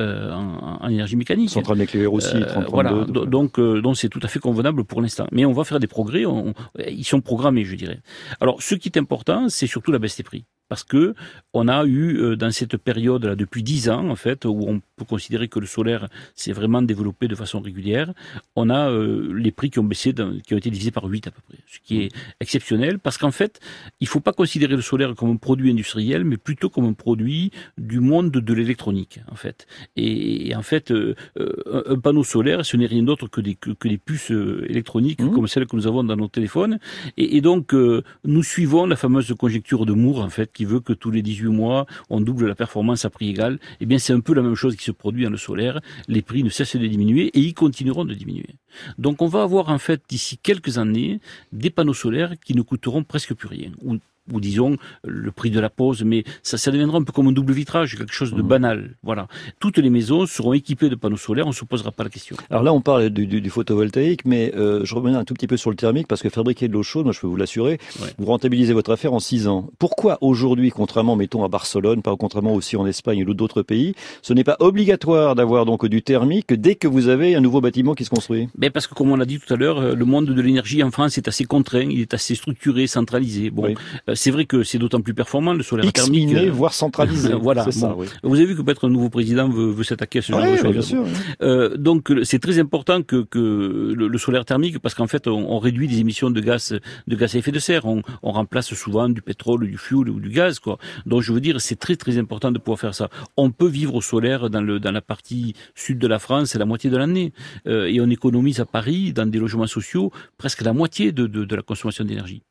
en énergie mécanique. Centrale nucléaire aussi, 30%. Voilà, donc c'est tout à fait convenable pour l'instant. Mais on va faire des progrès, ils sont programmés, je dirais. Alors, ce qui est important, c'est surtout la baisse des prix. Parce que on a eu dans cette période-là depuis 10 ans en fait où on peut considérer que le solaire s'est vraiment développé de façon régulière, on a les prix qui ont baissé, qui ont été divisés par 8 à peu près, ce qui est exceptionnel parce qu'en fait il faut pas considérer le solaire comme un produit industriel mais plutôt comme un produit du monde de l'électronique en fait. Et en fait un panneau solaire ce n'est rien d'autre que des puces électroniques comme celles que nous avons dans nos téléphones et donc nous suivons la fameuse conjecture de Moore en fait qui veut que tous les 18 mois, on double la performance à prix égal, eh bien c'est un peu la même chose qui se produit dans le solaire. Les prix ne cessent de diminuer et ils continueront de diminuer. Donc on va avoir en fait d'ici quelques années des panneaux solaires qui ne coûteront presque plus rien. Ou disons le prix de la pose, mais ça deviendra un peu comme un double vitrage, quelque chose de banal. Voilà. Toutes les maisons seront équipées de panneaux solaires, on ne se posera pas la question. Alors là, on parle du photovoltaïque, mais je reviens un tout petit peu sur le thermique, parce que fabriquer de l'eau chaude, moi je peux vous l'assurer, vous rentabilisez votre affaire en 6 ans. Pourquoi aujourd'hui, contrairement, mettons, à Barcelone, pas contrairement aussi en Espagne ou d'autres pays, ce n'est pas obligatoire d'avoir donc du thermique dès que vous avez un nouveau bâtiment qui se construit? Ben parce que comme on l'a dit tout à l'heure, le monde de l'énergie en France est assez contraint, il est assez structuré, centralisé. Bon. C'est vrai que c'est d'autant plus performant le solaire thermique. Voire centralisé. Voilà. Ça, Vous avez vu que peut-être un nouveau président veut s'attaquer à ce genre de choses. Bien sûr. Donc c'est très important que le solaire thermique, parce qu'en fait on réduit les émissions de gaz à effet de serre. On remplace souvent du pétrole, du fioul ou du gaz, quoi. Donc je veux dire, c'est très très important de pouvoir faire ça. On peut vivre au solaire dans la partie sud de la France la moitié de l'année, et on économise à Paris dans des logements sociaux presque la moitié de la consommation d'énergie.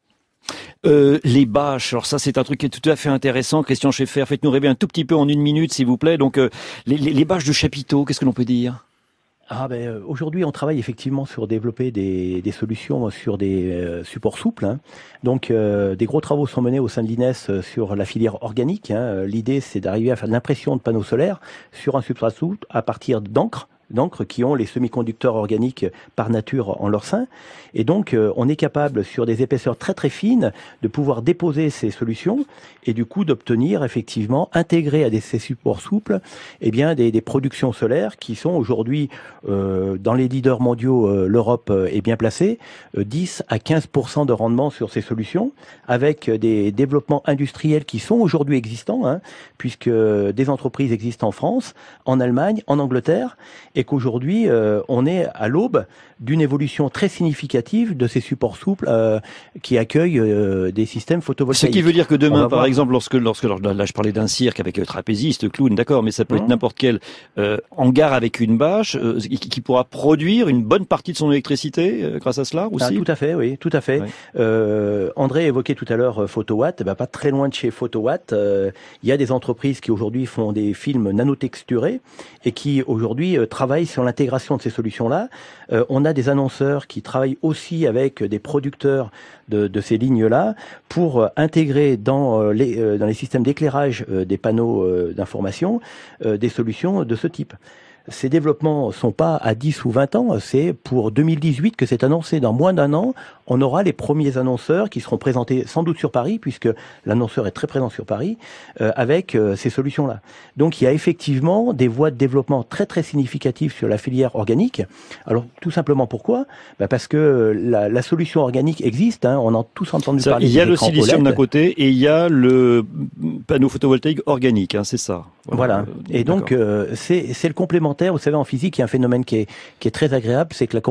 Les bâches, alors ça c'est un truc qui est tout à fait intéressant. Christian Schaeffer, faites-nous rêver un tout petit peu en 1 minute s'il vous plaît. Donc les bâches de chapiteaux, qu'est-ce que l'on peut dire? Aujourd'hui, on travaille effectivement sur développer des solutions sur des supports souples. Hein. Donc, des gros travaux sont menés au sein de l'INES sur la filière organique. Hein. L'idée, c'est d'arriver à faire de l'impression de panneaux solaires sur un substrat souple à partir d'encre qui ont les semi-conducteurs organiques par nature en leur sein. Et donc, on est capable, sur des épaisseurs très très fines, de pouvoir déposer ces solutions et du coup d'obtenir effectivement, intégrés à ces supports souples, des productions solaires qui sont aujourd'hui, dans les leaders mondiaux, l'Europe est bien placée, 10 à 15% de rendement sur ces solutions, avec des développements industriels qui sont aujourd'hui existants, hein, puisque des entreprises existent en France, en Allemagne, en Angleterre, et qu'aujourd'hui, on est à l'aube d'une évolution très significative de ces supports souples qui accueillent des systèmes photovoltaïques. Ce qui veut dire que demain, par exemple, lorsque là je parlais d'un cirque avec trapéziste, clown, d'accord, mais ça peut être n'importe quel hangar avec une bâche qui pourra produire une bonne partie de son électricité grâce à cela aussi. Tout à fait, oui, tout à fait. Ouais. André évoquait tout à l'heure Photowatt. Pas très loin de chez Photowatt, il y a des entreprises qui aujourd'hui font des films nanotexturés et qui aujourd'hui travaillent sur l'intégration de ces solutions-là. On a des annonceurs qui travaillent aussi avec des producteurs de ces lignes-là pour intégrer dans les systèmes d'éclairage des panneaux d'information des solutions de ce type. Ces développements sont pas à 10 ou 20 ans, c'est pour 2018 que c'est annoncé. Dans moins d'un an, on aura les premiers annonceurs qui seront présentés sans doute sur Paris, puisque l'annonceur est très présent sur Paris, avec ces solutions-là. Donc il y a effectivement des voies de développement très très significatives sur la filière organique. Alors tout simplement pourquoi ? Parce que la solution organique existe, hein, on a tous entendu parler. Il y a le silicium d'un côté et il y a le panneau photovoltaïque organique, hein, c'est ça. Voilà. Et donc c'est le complémentaire. Vous savez, en physique, il y a un phénomène qui est très agréable, c'est que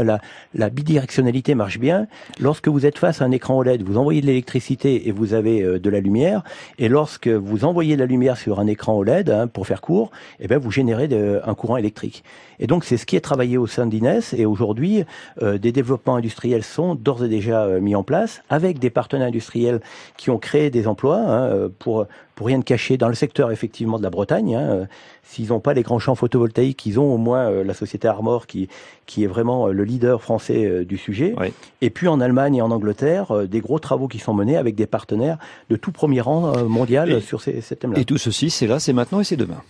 la bidirectionnalité marche bien. Lorsque vous êtes face à un écran OLED, vous envoyez de l'électricité et vous avez de la lumière. Et lorsque vous envoyez de la lumière sur un écran OLED, hein, pour faire court, vous générez un courant électrique. Et donc, c'est ce qui est travaillé au sein d'INES. Et aujourd'hui, des développements industriels sont d'ores et déjà mis en place avec des partenaires industriels qui ont créé des emplois, hein, pour rien de cacher dans le secteur effectivement de la Bretagne. Hein, s'ils n'ont pas les grands champs photovoltaïques, ils ont au moins la société Armor qui est vraiment le leader français du sujet. Oui. Et puis en Allemagne et en Angleterre, des gros travaux qui sont menés avec des partenaires de tout premier rang mondial sur ces thèmes-là. Et tout ceci, c'est là, c'est maintenant et c'est demain.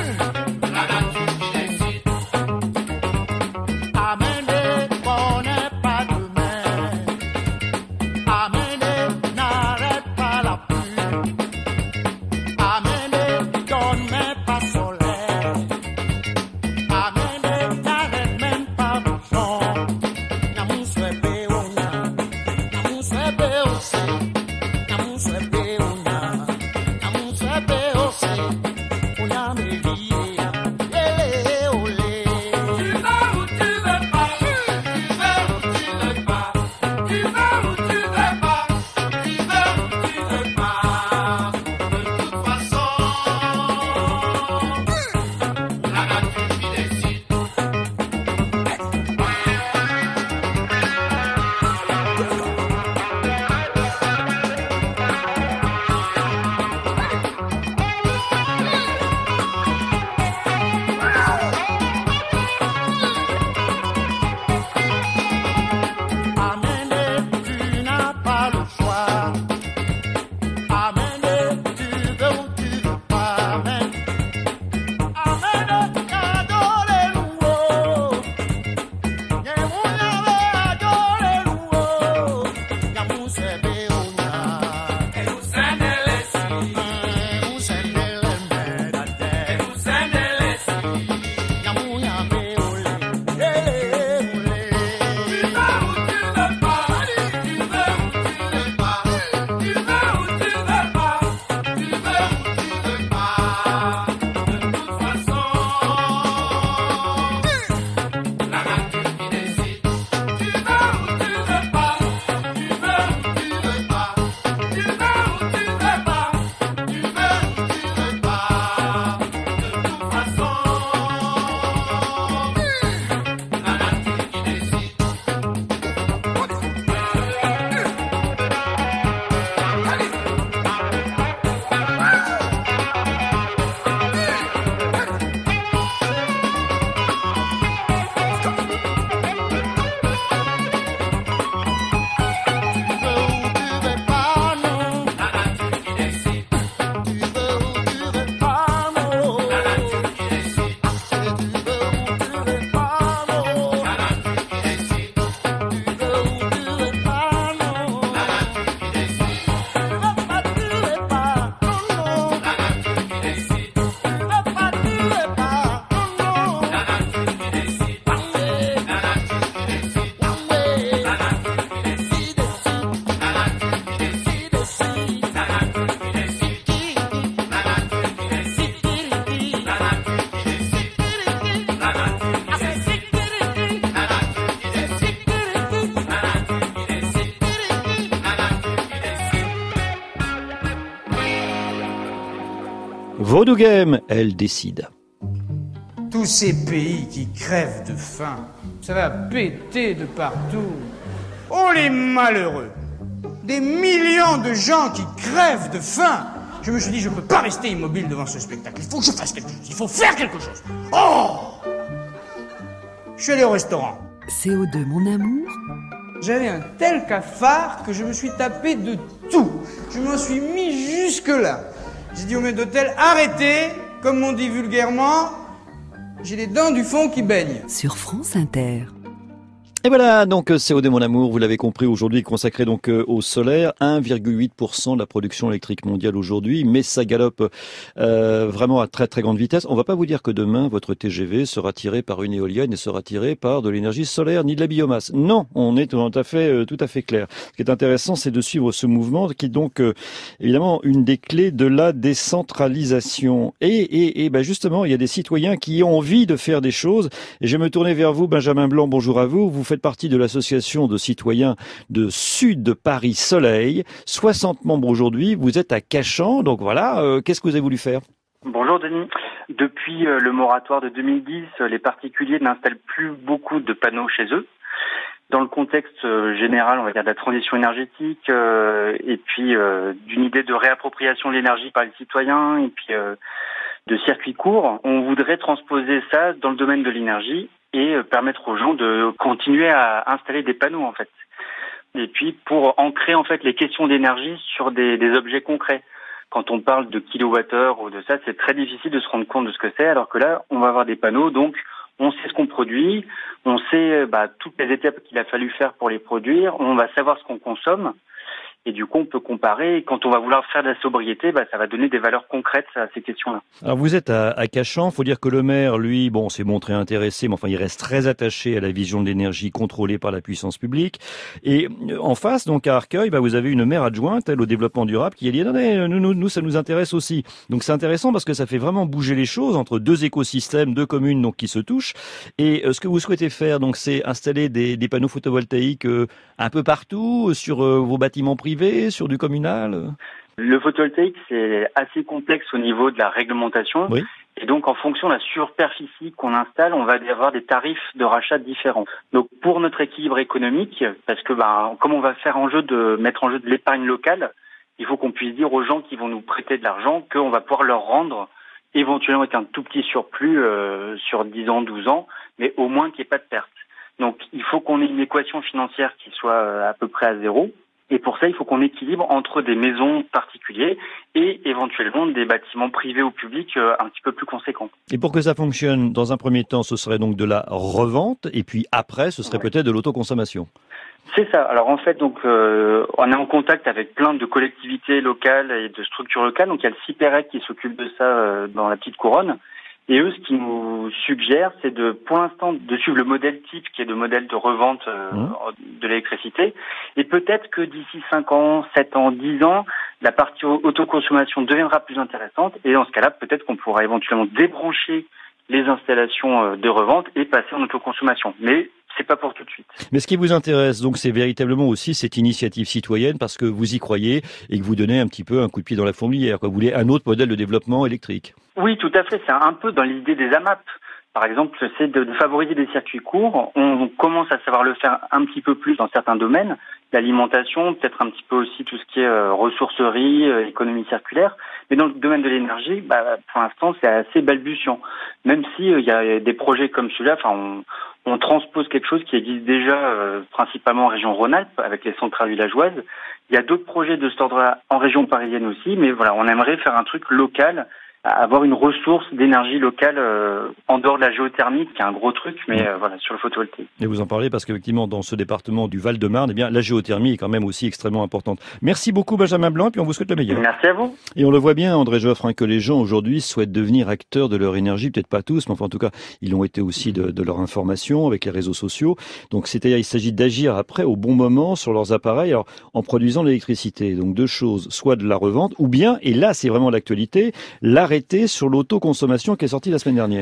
Amende, pone Vodou Game, elle décide. Tous ces pays qui crèvent de faim, ça va péter de partout. Oh les malheureux! Des millions de gens qui crèvent de faim. Je me suis dit, je ne peux pas rester immobile devant ce spectacle. Il faut que je fasse quelque chose. Il faut faire quelque chose. Oh! Je suis allé au restaurant. CO2, mon amour. J'avais un tel cafard que je me suis tapé de tout. Je m'en suis mis jusque-là. J'ai dit au maître d'hôtel, arrêtez, comme on dit vulgairement, j'ai les dents du fond qui baignent. Sur France Inter. Et voilà, donc CO2 mon amour, vous l'avez compris, aujourd'hui consacré donc au solaire, 1,8% de la production électrique mondiale aujourd'hui, mais ça galope vraiment à très très grande vitesse. On va pas vous dire que demain votre TGV sera tiré par une éolienne et sera tiré par de l'énergie solaire ni de la biomasse. Non, on est tout à fait clair. Ce qui est intéressant, c'est de suivre ce mouvement qui est donc évidemment une des clés de la décentralisation. Et justement, il y a des citoyens qui ont envie de faire des choses. Et je vais me tourner vers vous, Benjamin Blanc. Bonjour à vous. Vous faites partie de l'association de citoyens de Sud de Paris Soleil. 60 membres aujourd'hui. Vous êtes à Cachan. Donc voilà, qu'est-ce que vous avez voulu faire? Bonjour Denis. Depuis le moratoire de 2010, les particuliers n'installent plus beaucoup de panneaux chez eux. Dans le contexte général, on va dire de la transition énergétique et puis d'une idée de réappropriation de l'énergie par les citoyens et puis de circuits courts, on voudrait transposer ça dans le domaine de l'énergie et permettre aux gens de continuer à installer des panneaux en fait. Et puis pour ancrer en fait les questions d'énergie sur des objets concrets. Quand on parle de kilowattheure ou de ça, c'est très difficile de se rendre compte de ce que c'est, alors que là, on va avoir des panneaux, donc on sait ce qu'on produit, on sait toutes les étapes qu'il a fallu faire pour les produire, on va savoir ce qu'on consomme. Et du coup, on peut comparer. Et quand on va vouloir faire de la sobriété, ça va donner des valeurs concrètes à ces questions-là. Alors, vous êtes à Cachan. Il faut dire que le maire, lui, s'est montré intéressé, mais enfin, il reste très attaché à la vision de l'énergie contrôlée par la puissance publique. Et en face, donc, à Arcueil, vous avez une maire adjointe, elle, au développement durable, qui a dit, attendez, nous, ça nous intéresse aussi. Donc, c'est intéressant parce que ça fait vraiment bouger les choses entre deux écosystèmes, deux communes, donc, qui se touchent. Et ce que vous souhaitez faire, donc, c'est installer des panneaux photovoltaïques un peu partout, sur vos bâtiments privés, sur du communal? Le photovoltaïque, c'est assez complexe au niveau de la réglementation. Oui. Et donc, en fonction de la superficie qu'on installe, on va avoir des tarifs de rachat différents. Donc, pour notre équilibre économique, parce que comme on va faire mettre en jeu de l'épargne locale, il faut qu'on puisse dire aux gens qui vont nous prêter de l'argent qu'on va pouvoir leur rendre éventuellement avec un tout petit surplus sur 10 ans, 12 ans, mais au moins qu'il n'y ait pas de perte. Donc, il faut qu'on ait une équation financière qui soit à peu près à zéro. Et pour ça, il faut qu'on équilibre entre des maisons particuliers et éventuellement des bâtiments privés ou publics un petit peu plus conséquents. Et pour que ça fonctionne, dans un premier temps, ce serait donc de la revente, et puis après, ce serait peut-être de l'autoconsommation. C'est ça. Alors en fait, donc on est en contact avec plein de collectivités locales et de structures locales. Donc il y a le CIPEREC qui s'occupe de ça dans la petite couronne. Et eux, ce qu'ils nous suggèrent, c'est pour l'instant, de suivre le modèle type, qui est le modèle de revente de l'électricité. Et peut-être que d'ici 5 ans, 7 ans, 10 ans, la partie autoconsommation deviendra plus intéressante. Et dans ce cas-là, peut-être qu'on pourra éventuellement débrancher les installations de revente et passer en autoconsommation. Mais c'est pas pour tout de suite. Mais ce qui vous intéresse, donc, c'est véritablement aussi cette initiative citoyenne parce que vous y croyez et que vous donnez un petit peu un coup de pied dans la fourmilière. Vous voulez un autre modèle de développement électrique. Oui, tout à fait. C'est un peu dans l'idée des AMAP. Par exemple, c'est de favoriser des circuits courts. On commence à savoir le faire un petit peu plus dans certains domaines. L'alimentation, peut-être un petit peu aussi tout ce qui est ressourcerie, économie circulaire. Mais dans le domaine de l'énergie, pour l'instant, c'est assez balbutiant. Même si il y a des projets comme celui-là, on transpose quelque chose qui existe déjà principalement en région Rhône-Alpes avec les centrales villageoises. Il y a d'autres projets de cet ordre-là en région parisienne aussi, mais voilà, on aimerait faire un truc local, avoir une ressource d'énergie locale en dehors de la géothermie, qui est un gros truc, mais voilà, sur le photovoltaïque. Et vous en parlez parce qu'effectivement, dans ce département du Val-de-Marne, la géothermie est quand même aussi extrêmement importante. Merci beaucoup, Benjamin Blanc, puis on vous souhaite le meilleur. Merci à vous. Et on le voit bien, André Joffre, que les gens aujourd'hui souhaitent devenir acteurs de leur énergie, peut-être pas tous, mais enfin, en tout cas, ils l'ont été aussi de leur information avec les réseaux sociaux. Donc, c'est-à-dire, il s'agit d'agir après au bon moment sur leurs appareils, alors, en produisant de l'électricité. Donc, deux choses, soit de la revente, ou bien, et là, c'est vraiment l'actualité, l'arrêté sur l'autoconsommation qui est sorti la semaine dernière.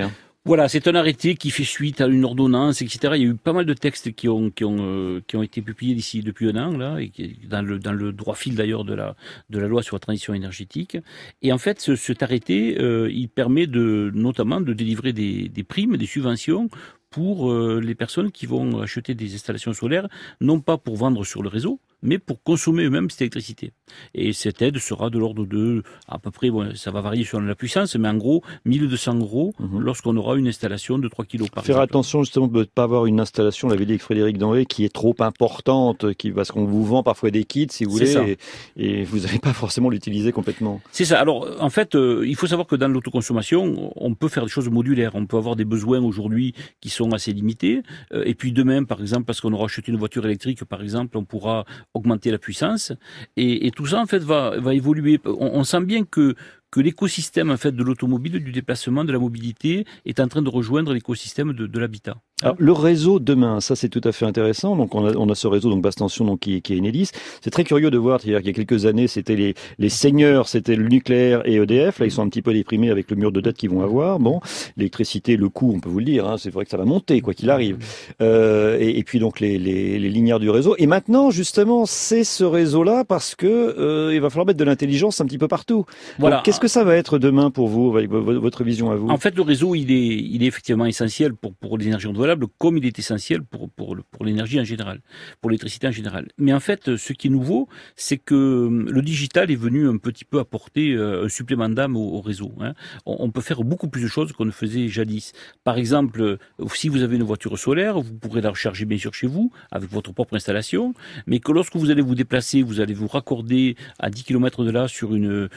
Voilà, c'est un arrêté qui fait suite à une ordonnance, etc. Il y a eu pas mal de textes qui ont été publiés depuis un an, là, et qui, dans le droit fil d'ailleurs de la loi sur la transition énergétique. Et en fait, cet arrêté, il permet notamment de délivrer des primes, des subventions pour les personnes qui vont acheter des installations solaires, non pas pour vendre sur le réseau, mais pour consommer eux-mêmes cette électricité. Et cette aide sera de l'ordre de, à peu près, bon, ça va varier selon la puissance, mais en gros, 1200 € lorsqu'on aura une installation de 3 kg par Faire exemple. attention justement de ne pas avoir une installation, l'avait dit avec Frédéric Danvé, qui est trop importante, parce qu'on vous vend parfois des kits, si vous voulez, et vous n'allez pas forcément l'utiliser complètement. C'est ça. Alors, en fait, il faut savoir que dans l'autoconsommation, on peut faire des choses modulaires. On peut avoir des besoins aujourd'hui qui sont assez limités. Et puis demain, par exemple, parce qu'on aura acheté une voiture électrique, par exemple, on pourra augmenter la puissance. Et tout ça, en fait, va évoluer. On sent bien que l'écosystème, en fait, de l'automobile, du déplacement, de la mobilité, est en train de rejoindre l'écosystème de l'habitat. Alors, le réseau demain, ça c'est tout à fait intéressant. Donc on a ce réseau donc basse tension donc qui est Enedis. C'est très curieux de voir, c'est-à-dire qu'il y a quelques années, c'était les seigneurs, c'était le nucléaire et EDF. Là, ils sont un petit peu déprimés avec le mur de dette qu'ils vont avoir. Bon, l'électricité, le coût, on peut vous le dire, hein, c'est vrai que ça va monter quoi qu'il arrive. Et puis donc les lignards du réseau. Et maintenant, justement, c'est ce réseau-là parce que il va falloir mettre de l'intelligence un petit peu partout. Voilà. Qu'est-ce que ça va être demain pour vous, avec votre vision à vous? En fait, le réseau, il est effectivement essentiel pour l'énergie renouvelable, comme il est essentiel pour l'énergie en général, pour l'électricité en général. Mais en fait, ce qui est nouveau, c'est que le digital est venu un petit peu apporter un supplément d'âme au réseau. Hein. On peut faire beaucoup plus de choses qu'on ne faisait jadis. Par exemple, si vous avez une voiture solaire, vous pourrez la recharger bien sûr chez vous, avec votre propre installation, mais que lorsque vous allez vous déplacer, vous allez vous raccorder à 10 km de là sur une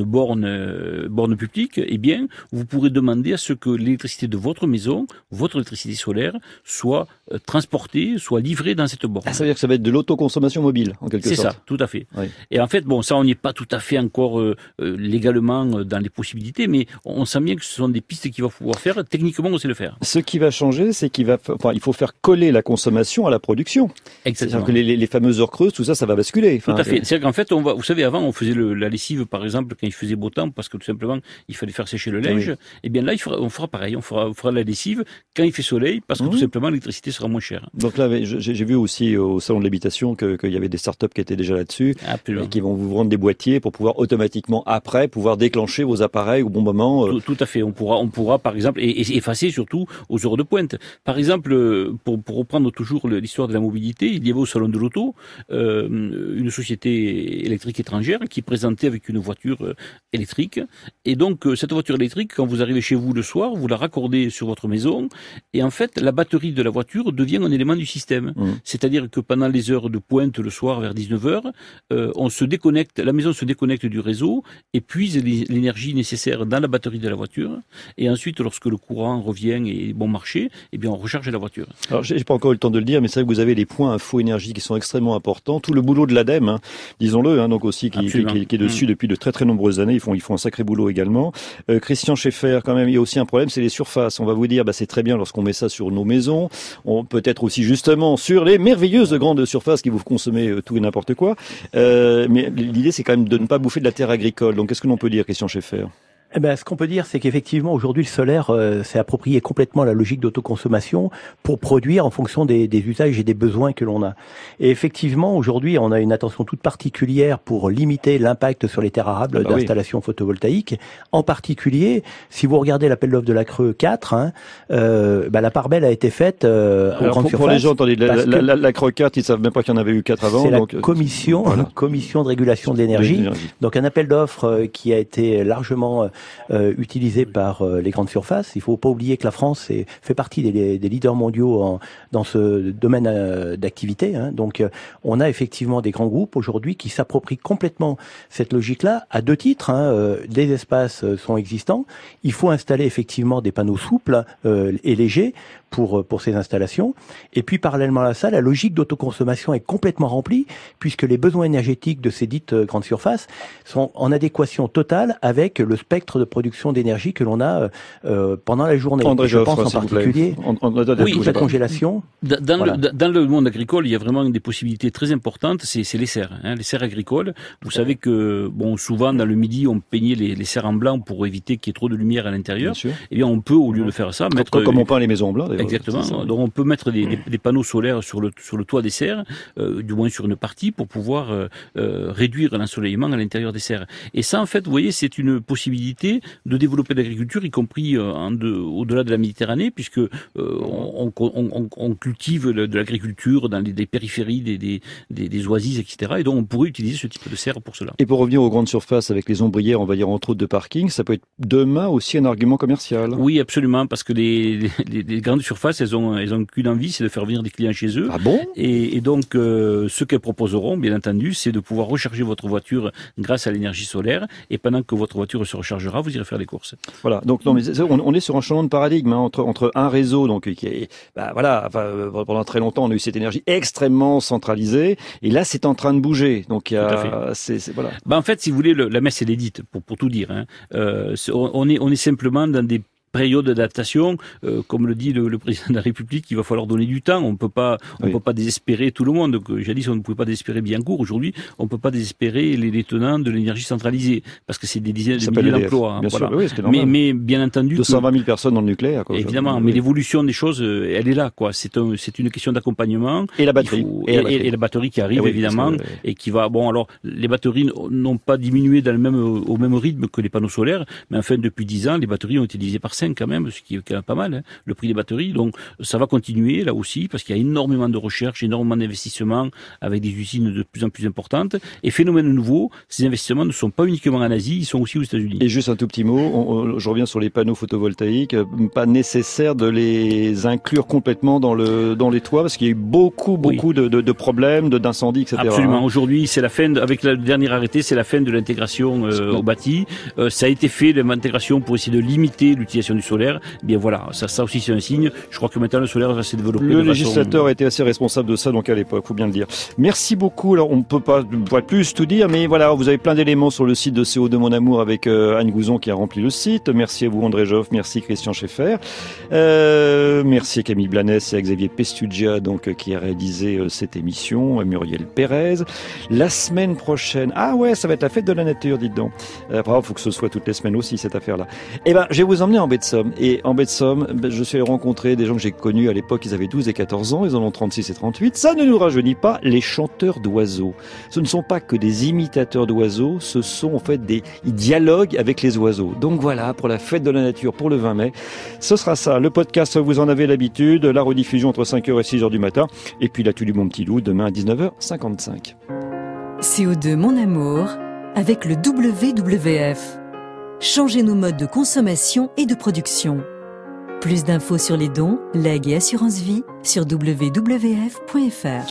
borne publique, eh bien, vous pourrez demander à ce que l'électricité de votre maison, votre électricité solaire, soit transportée, soit livrée dans cette borne. Ça veut dire que ça va être de l'autoconsommation mobile, en quelque sorte. C'est ça, tout à fait. Oui. Et en fait, bon, ça, on n'y est pas tout à fait encore légalement dans les possibilités, mais on sent bien que ce sont des pistes qu'il va pouvoir faire. Techniquement, on sait le faire. Ce qui va changer, c'est il faut faire coller la consommation à la production. Exactement. C'est-à-dire que les fameuses heures creuses, tout ça, ça va basculer. Tout à fait. C'est-à-dire qu'en fait, vous savez, avant, on faisait la lessive, par exemple, quand il faisait beau temps, parce que tout simplement, il fallait faire sécher le linge. Oui. Et bien là, on fera pareil. On fera la lessive quand il fait soleil, parce que tout simplement, l'électricité sera moins chère. Donc là, j'ai vu aussi au salon de l'habitation qu'il y avait des startups qui étaient déjà là-dessus, et qui vont vous vendre des boîtiers pour pouvoir automatiquement, après, pouvoir déclencher vos appareils au bon moment. Tout à fait. On pourra, par exemple, et effacer surtout aux heures de pointe. Par exemple, pour reprendre toujours l'histoire de la mobilité, il y avait au salon de l'auto une société électrique étrangère qui présentait avec une voiture électrique. Et donc, cette voiture électrique, quand vous arrivez chez vous le soir, vous la raccordez sur votre maison, et en fait, la batterie de la voiture devient un élément du système. C'est-à-dire que pendant les heures de pointe le soir vers 19h, la maison se déconnecte du réseau, épuise l'énergie nécessaire dans la batterie de la voiture, et ensuite, lorsque le courant revient et bon marché, eh bien, on recharge la voiture. Alors, j'ai pas encore eu le temps de le dire, mais c'est vrai que vous avez les points info énergie qui sont extrêmement importants. Tout le boulot de l'ADEME, hein, disons-le, hein, donc aussi qui est dessus depuis de très très nombreuses années. Ils font un sacré boulot également. Christian Schaeffer, quand même, il y a aussi un problème, c'est les surfaces. On va vous dire, c'est très bien lorsqu'on met ça sur nos maisons. On peut être aussi justement sur les merveilleuses grandes surfaces qui vous consommez tout et n'importe quoi. Mais l'idée, c'est quand même de ne pas bouffer de la terre agricole. Donc, qu'est-ce que l'on peut dire, Christian Schaeffer? Ce qu'on peut dire, c'est qu'effectivement, aujourd'hui, le solaire s'est approprié complètement la logique d'autoconsommation pour produire en fonction des usages et des besoins que l'on a. Et effectivement, aujourd'hui, on a une attention toute particulière pour limiter l'impact sur les terres arables d'installations photovoltaïques. En particulier, si vous regardez l'appel d'offre de la Creux 4, la part belle a été faite aux grandes surfaces. Pour les gens, attendez, la Creux 4, ils savent même pas qu'il y en avait eu 4 avant. C'est la commission de régulation de l'énergie. Donc un appel d'offres qui a été largement utilisé par les grandes surfaces. Il ne faut pas oublier que la France fait partie des leaders mondiaux dans ce domaine d'activité. Hein. Donc, on a effectivement des grands groupes aujourd'hui qui s'approprient complètement cette logique-là à deux titres. Hein. Les espaces sont existants. Il faut installer effectivement des panneaux souples et légers pour ces installations. Et puis, parallèlement à ça, la logique d'autoconsommation est complètement remplie puisque les besoins énergétiques de ces dites grandes surfaces sont en adéquation totale avec le spectre spectre de production d'énergie que l'on a pendant la journée. André Je Joffre, pense en s'il vous plaît. particulier Oui, la congélation. Dans le monde agricole, il y a vraiment des possibilités très importantes, c'est les serres, les serres agricoles. Vous savez que, souvent dans le midi, on peignait les serres en blanc pour éviter qu'il y ait trop de lumière à l'intérieur. Eh bien, on peut, au lieu de faire ça, mettre... Comme on peint les maisons en blanc, d'ailleurs. Exactement. Donc, on peut mettre des panneaux solaires sur le toit des serres, du moins sur une partie, pour pouvoir réduire l'ensoleillement à l'intérieur des serres. Et ça, en fait, vous voyez, c'est une possibilité de développer l'agriculture, y compris au-delà de la Méditerranée, puisque on cultive de l'agriculture dans des périphéries des oasis, etc. Et donc, on pourrait utiliser ce type de serre pour cela. Et pour revenir aux grandes surfaces avec les ombrières, on va dire entre autres de parking, ça peut être demain aussi un argument commercial. Oui, absolument, parce que les grandes surfaces, elles ont qu'une envie, c'est de faire venir des clients chez eux. Ah bon ? Et donc, ce qu'elles proposeront, bien entendu, c'est de pouvoir recharger votre voiture grâce à l'énergie solaire. Et pendant que votre voiture se rechargera, vous irez faire des courses. Voilà. Donc, non, mais on est sur un changement de paradigme entre un réseau, donc qui est, pendant très longtemps, on a eu cette énergie extrêmement centralisée, et là, c'est en train de bouger. Donc, il y a, voilà. En fait, si vous voulez, la messe est dite, pour tout dire. On est simplement dans des période d'adaptation, comme le dit le président de la République, il va falloir donner du temps. On peut pas désespérer tout le monde. Donc, jadis, on ne pouvait pas désespérer Biencourt. Aujourd'hui, on ne peut pas désespérer les tenants de l'énergie centralisée, parce que c'est des dizaines de milliers d'emplois. Bien sûr, oui, mais bien entendu, 220 000 personnes dans le nucléaire. Évidemment, mais l'évolution des choses, elle est là, quoi. C'est une question d'accompagnement. Et la batterie. Et la batterie qui arrive, évidemment, et qui va. Bon, alors, les batteries n'ont pas diminué au même rythme que les panneaux solaires, mais enfin, depuis 10 ans, les batteries ont été divisées par 5 quand même, ce qui est quand même pas mal, le prix des batteries. Donc ça va continuer là aussi, parce qu'il y a énormément de recherche, énormément d'investissements avec des usines de plus en plus importantes. Et phénomène nouveau, ces investissements ne sont pas uniquement en Asie, ils sont aussi aux États-Unis. Et juste un tout petit mot, je reviens sur les panneaux photovoltaïques, pas nécessaire de les inclure complètement dans les toits, parce qu'il y a eu beaucoup de problèmes, d'incendies, etc. Absolument. Aujourd'hui, c'est la fin, avec le dernier arrêté, c'est la fin de l'intégration au bâti. Ça a été fait, l'intégration, pour essayer de limiter l'utilisation du solaire. Bien voilà, ça aussi c'est un signe. Je crois que maintenant le solaire va se développer. Le législateur a été assez responsable de ça, donc à l'époque, faut bien le dire. Merci beaucoup. Alors on peut pas plus tout dire, mais voilà, vous avez plein d'éléments sur le site de CO2 Mon Amour avec Anne Gouzon qui a rempli le site. Merci à vous André Joffre, merci Christian Schaeffer, merci à Camille Blanes et à Xavier Pestugia donc qui a réalisé cette émission, à Muriel Pérez. La semaine prochaine, ça va être la fête de la nature, dites donc. Après, faut que ce soit toutes les semaines aussi cette affaire-là. Je vais vous emmener en baie de Somme. Et en baie de Somme, je suis allé rencontrer des gens que j'ai connus à l'époque, ils avaient 12 et 14 ans, ils en ont 36 et 38. Ça ne nous rajeunit pas, les chanteurs d'oiseaux. Ce ne sont pas que des imitateurs d'oiseaux, ce sont en fait ils dialoguent avec les oiseaux. Donc voilà, pour la fête de la nature, pour le 20 mai, ce sera ça. Le podcast, vous en avez l'habitude, la rediffusion entre 5h et 6h du matin, et puis l'actu du Mon Petit Loup, demain à 19h55. CO2 Mon Amour, avec le WWF. Changez nos modes de consommation et de production. Plus d'infos sur les dons, legs et assurance vie sur wwf.fr.